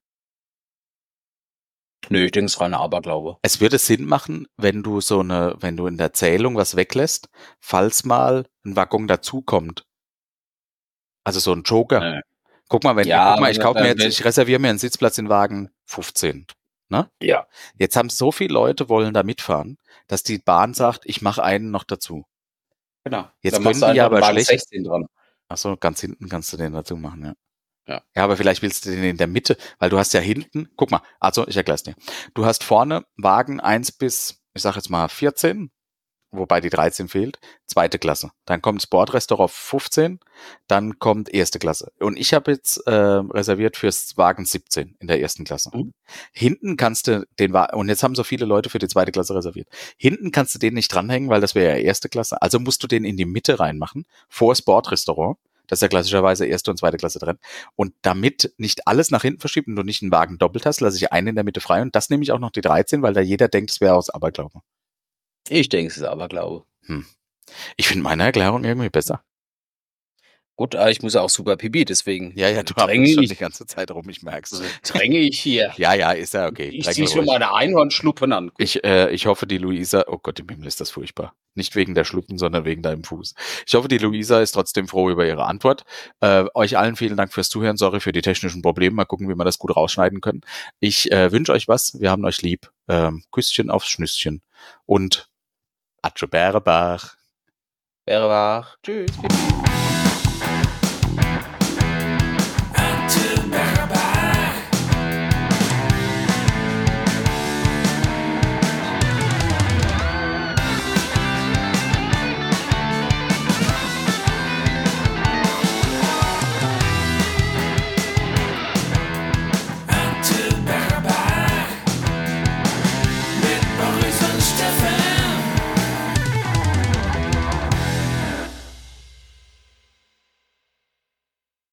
Nö, ich denke, es ist reiner Aberglaube. Es würde Sinn machen, wenn du so 'ne wenn du in der Zählung was weglässt, falls mal 'n Waggon dazukommt. Also, so 'n Joker. Ne. Guck mal, wenn Ja, guck mal, ich kaufe mir dann jetzt wird ich reserviere mir 'n Sitzplatz in Wagen fünfzehn, ne? Ja. Jetzt haben so viel Leute wollen da mitfahren, dass die Bahn Mhm. sagt: „Ich mache einen noch dazu.“ Genau. Jetzt Dann machst können du die ja einfach 'n aber Wagen schlecht sechzehn dran. ach so, ganz hinten kannst du den dazu machen, ja. Ja. Ja, aber vielleicht willst du den in der Mitte, weil du hast ja hinten guck mal, also, ich erkläre es dir. Du hast vorne Wagen eins bis, ich sage jetzt mal vierzehn, wobei die dreizehn fehlt, zweite Klasse. Dann kommt das Bordrestaurant fünfzehn, dann kommt erste Klasse. Und ich habe jetzt, äh, reserviert fürs Wagen siebzehn in der ersten Klasse. Mhm. Hinten kannst du den Wa und jetzt haben so viele Leute für die zweite Klasse reserviert. Hinten kannst du den nicht dranhängen, weil das wäre ja erste Klasse. Also musst du den in die Mitte reinmachen, vors Bordrestaurant. Das ist ja klassischerweise erste und zweite Klasse drin. Und damit nicht alles nach hinten verschiebt und du nicht einen Wagen doppelt hast, lasse ich einen in der Mitte frei. Und das nehme ich auch noch die dreizehn, weil da jeder denkt, es wäre aus Aberglaube. Ich denke, es ist Aberglaube. Hm. Ich finde meine Erklärung irgendwie besser. Gut, aber ich muss auch super Pipi, deswegen Ja, ja, du dränge hampelst schon ich die ganze Zeit rum, ich merk's. dränge ich hier. Ja, ja, ist ja okay. Ich Drängel ziehe schon ruhig. meine Einhornschluppen an. Ich, äh, ich hoffe, die Luisa, oh Gott, im Himmel ist das furchtbar. Nicht wegen der Schluppen, sondern wegen deinem Fuß. Ich hoffe, die Luisa ist trotzdem froh über ihre Antwort. Äh, euch allen vielen Dank fürs Zuhören. Sorry für die technischen Probleme. Mal gucken, wie wir das gut rausschneiden können. Ich äh, wünsche euch was. Wir haben euch lieb. Ähm, Küsschen aufs Schnüsschen. Und Atschebärebach. Wäre wahr. Tschüss. Pipi.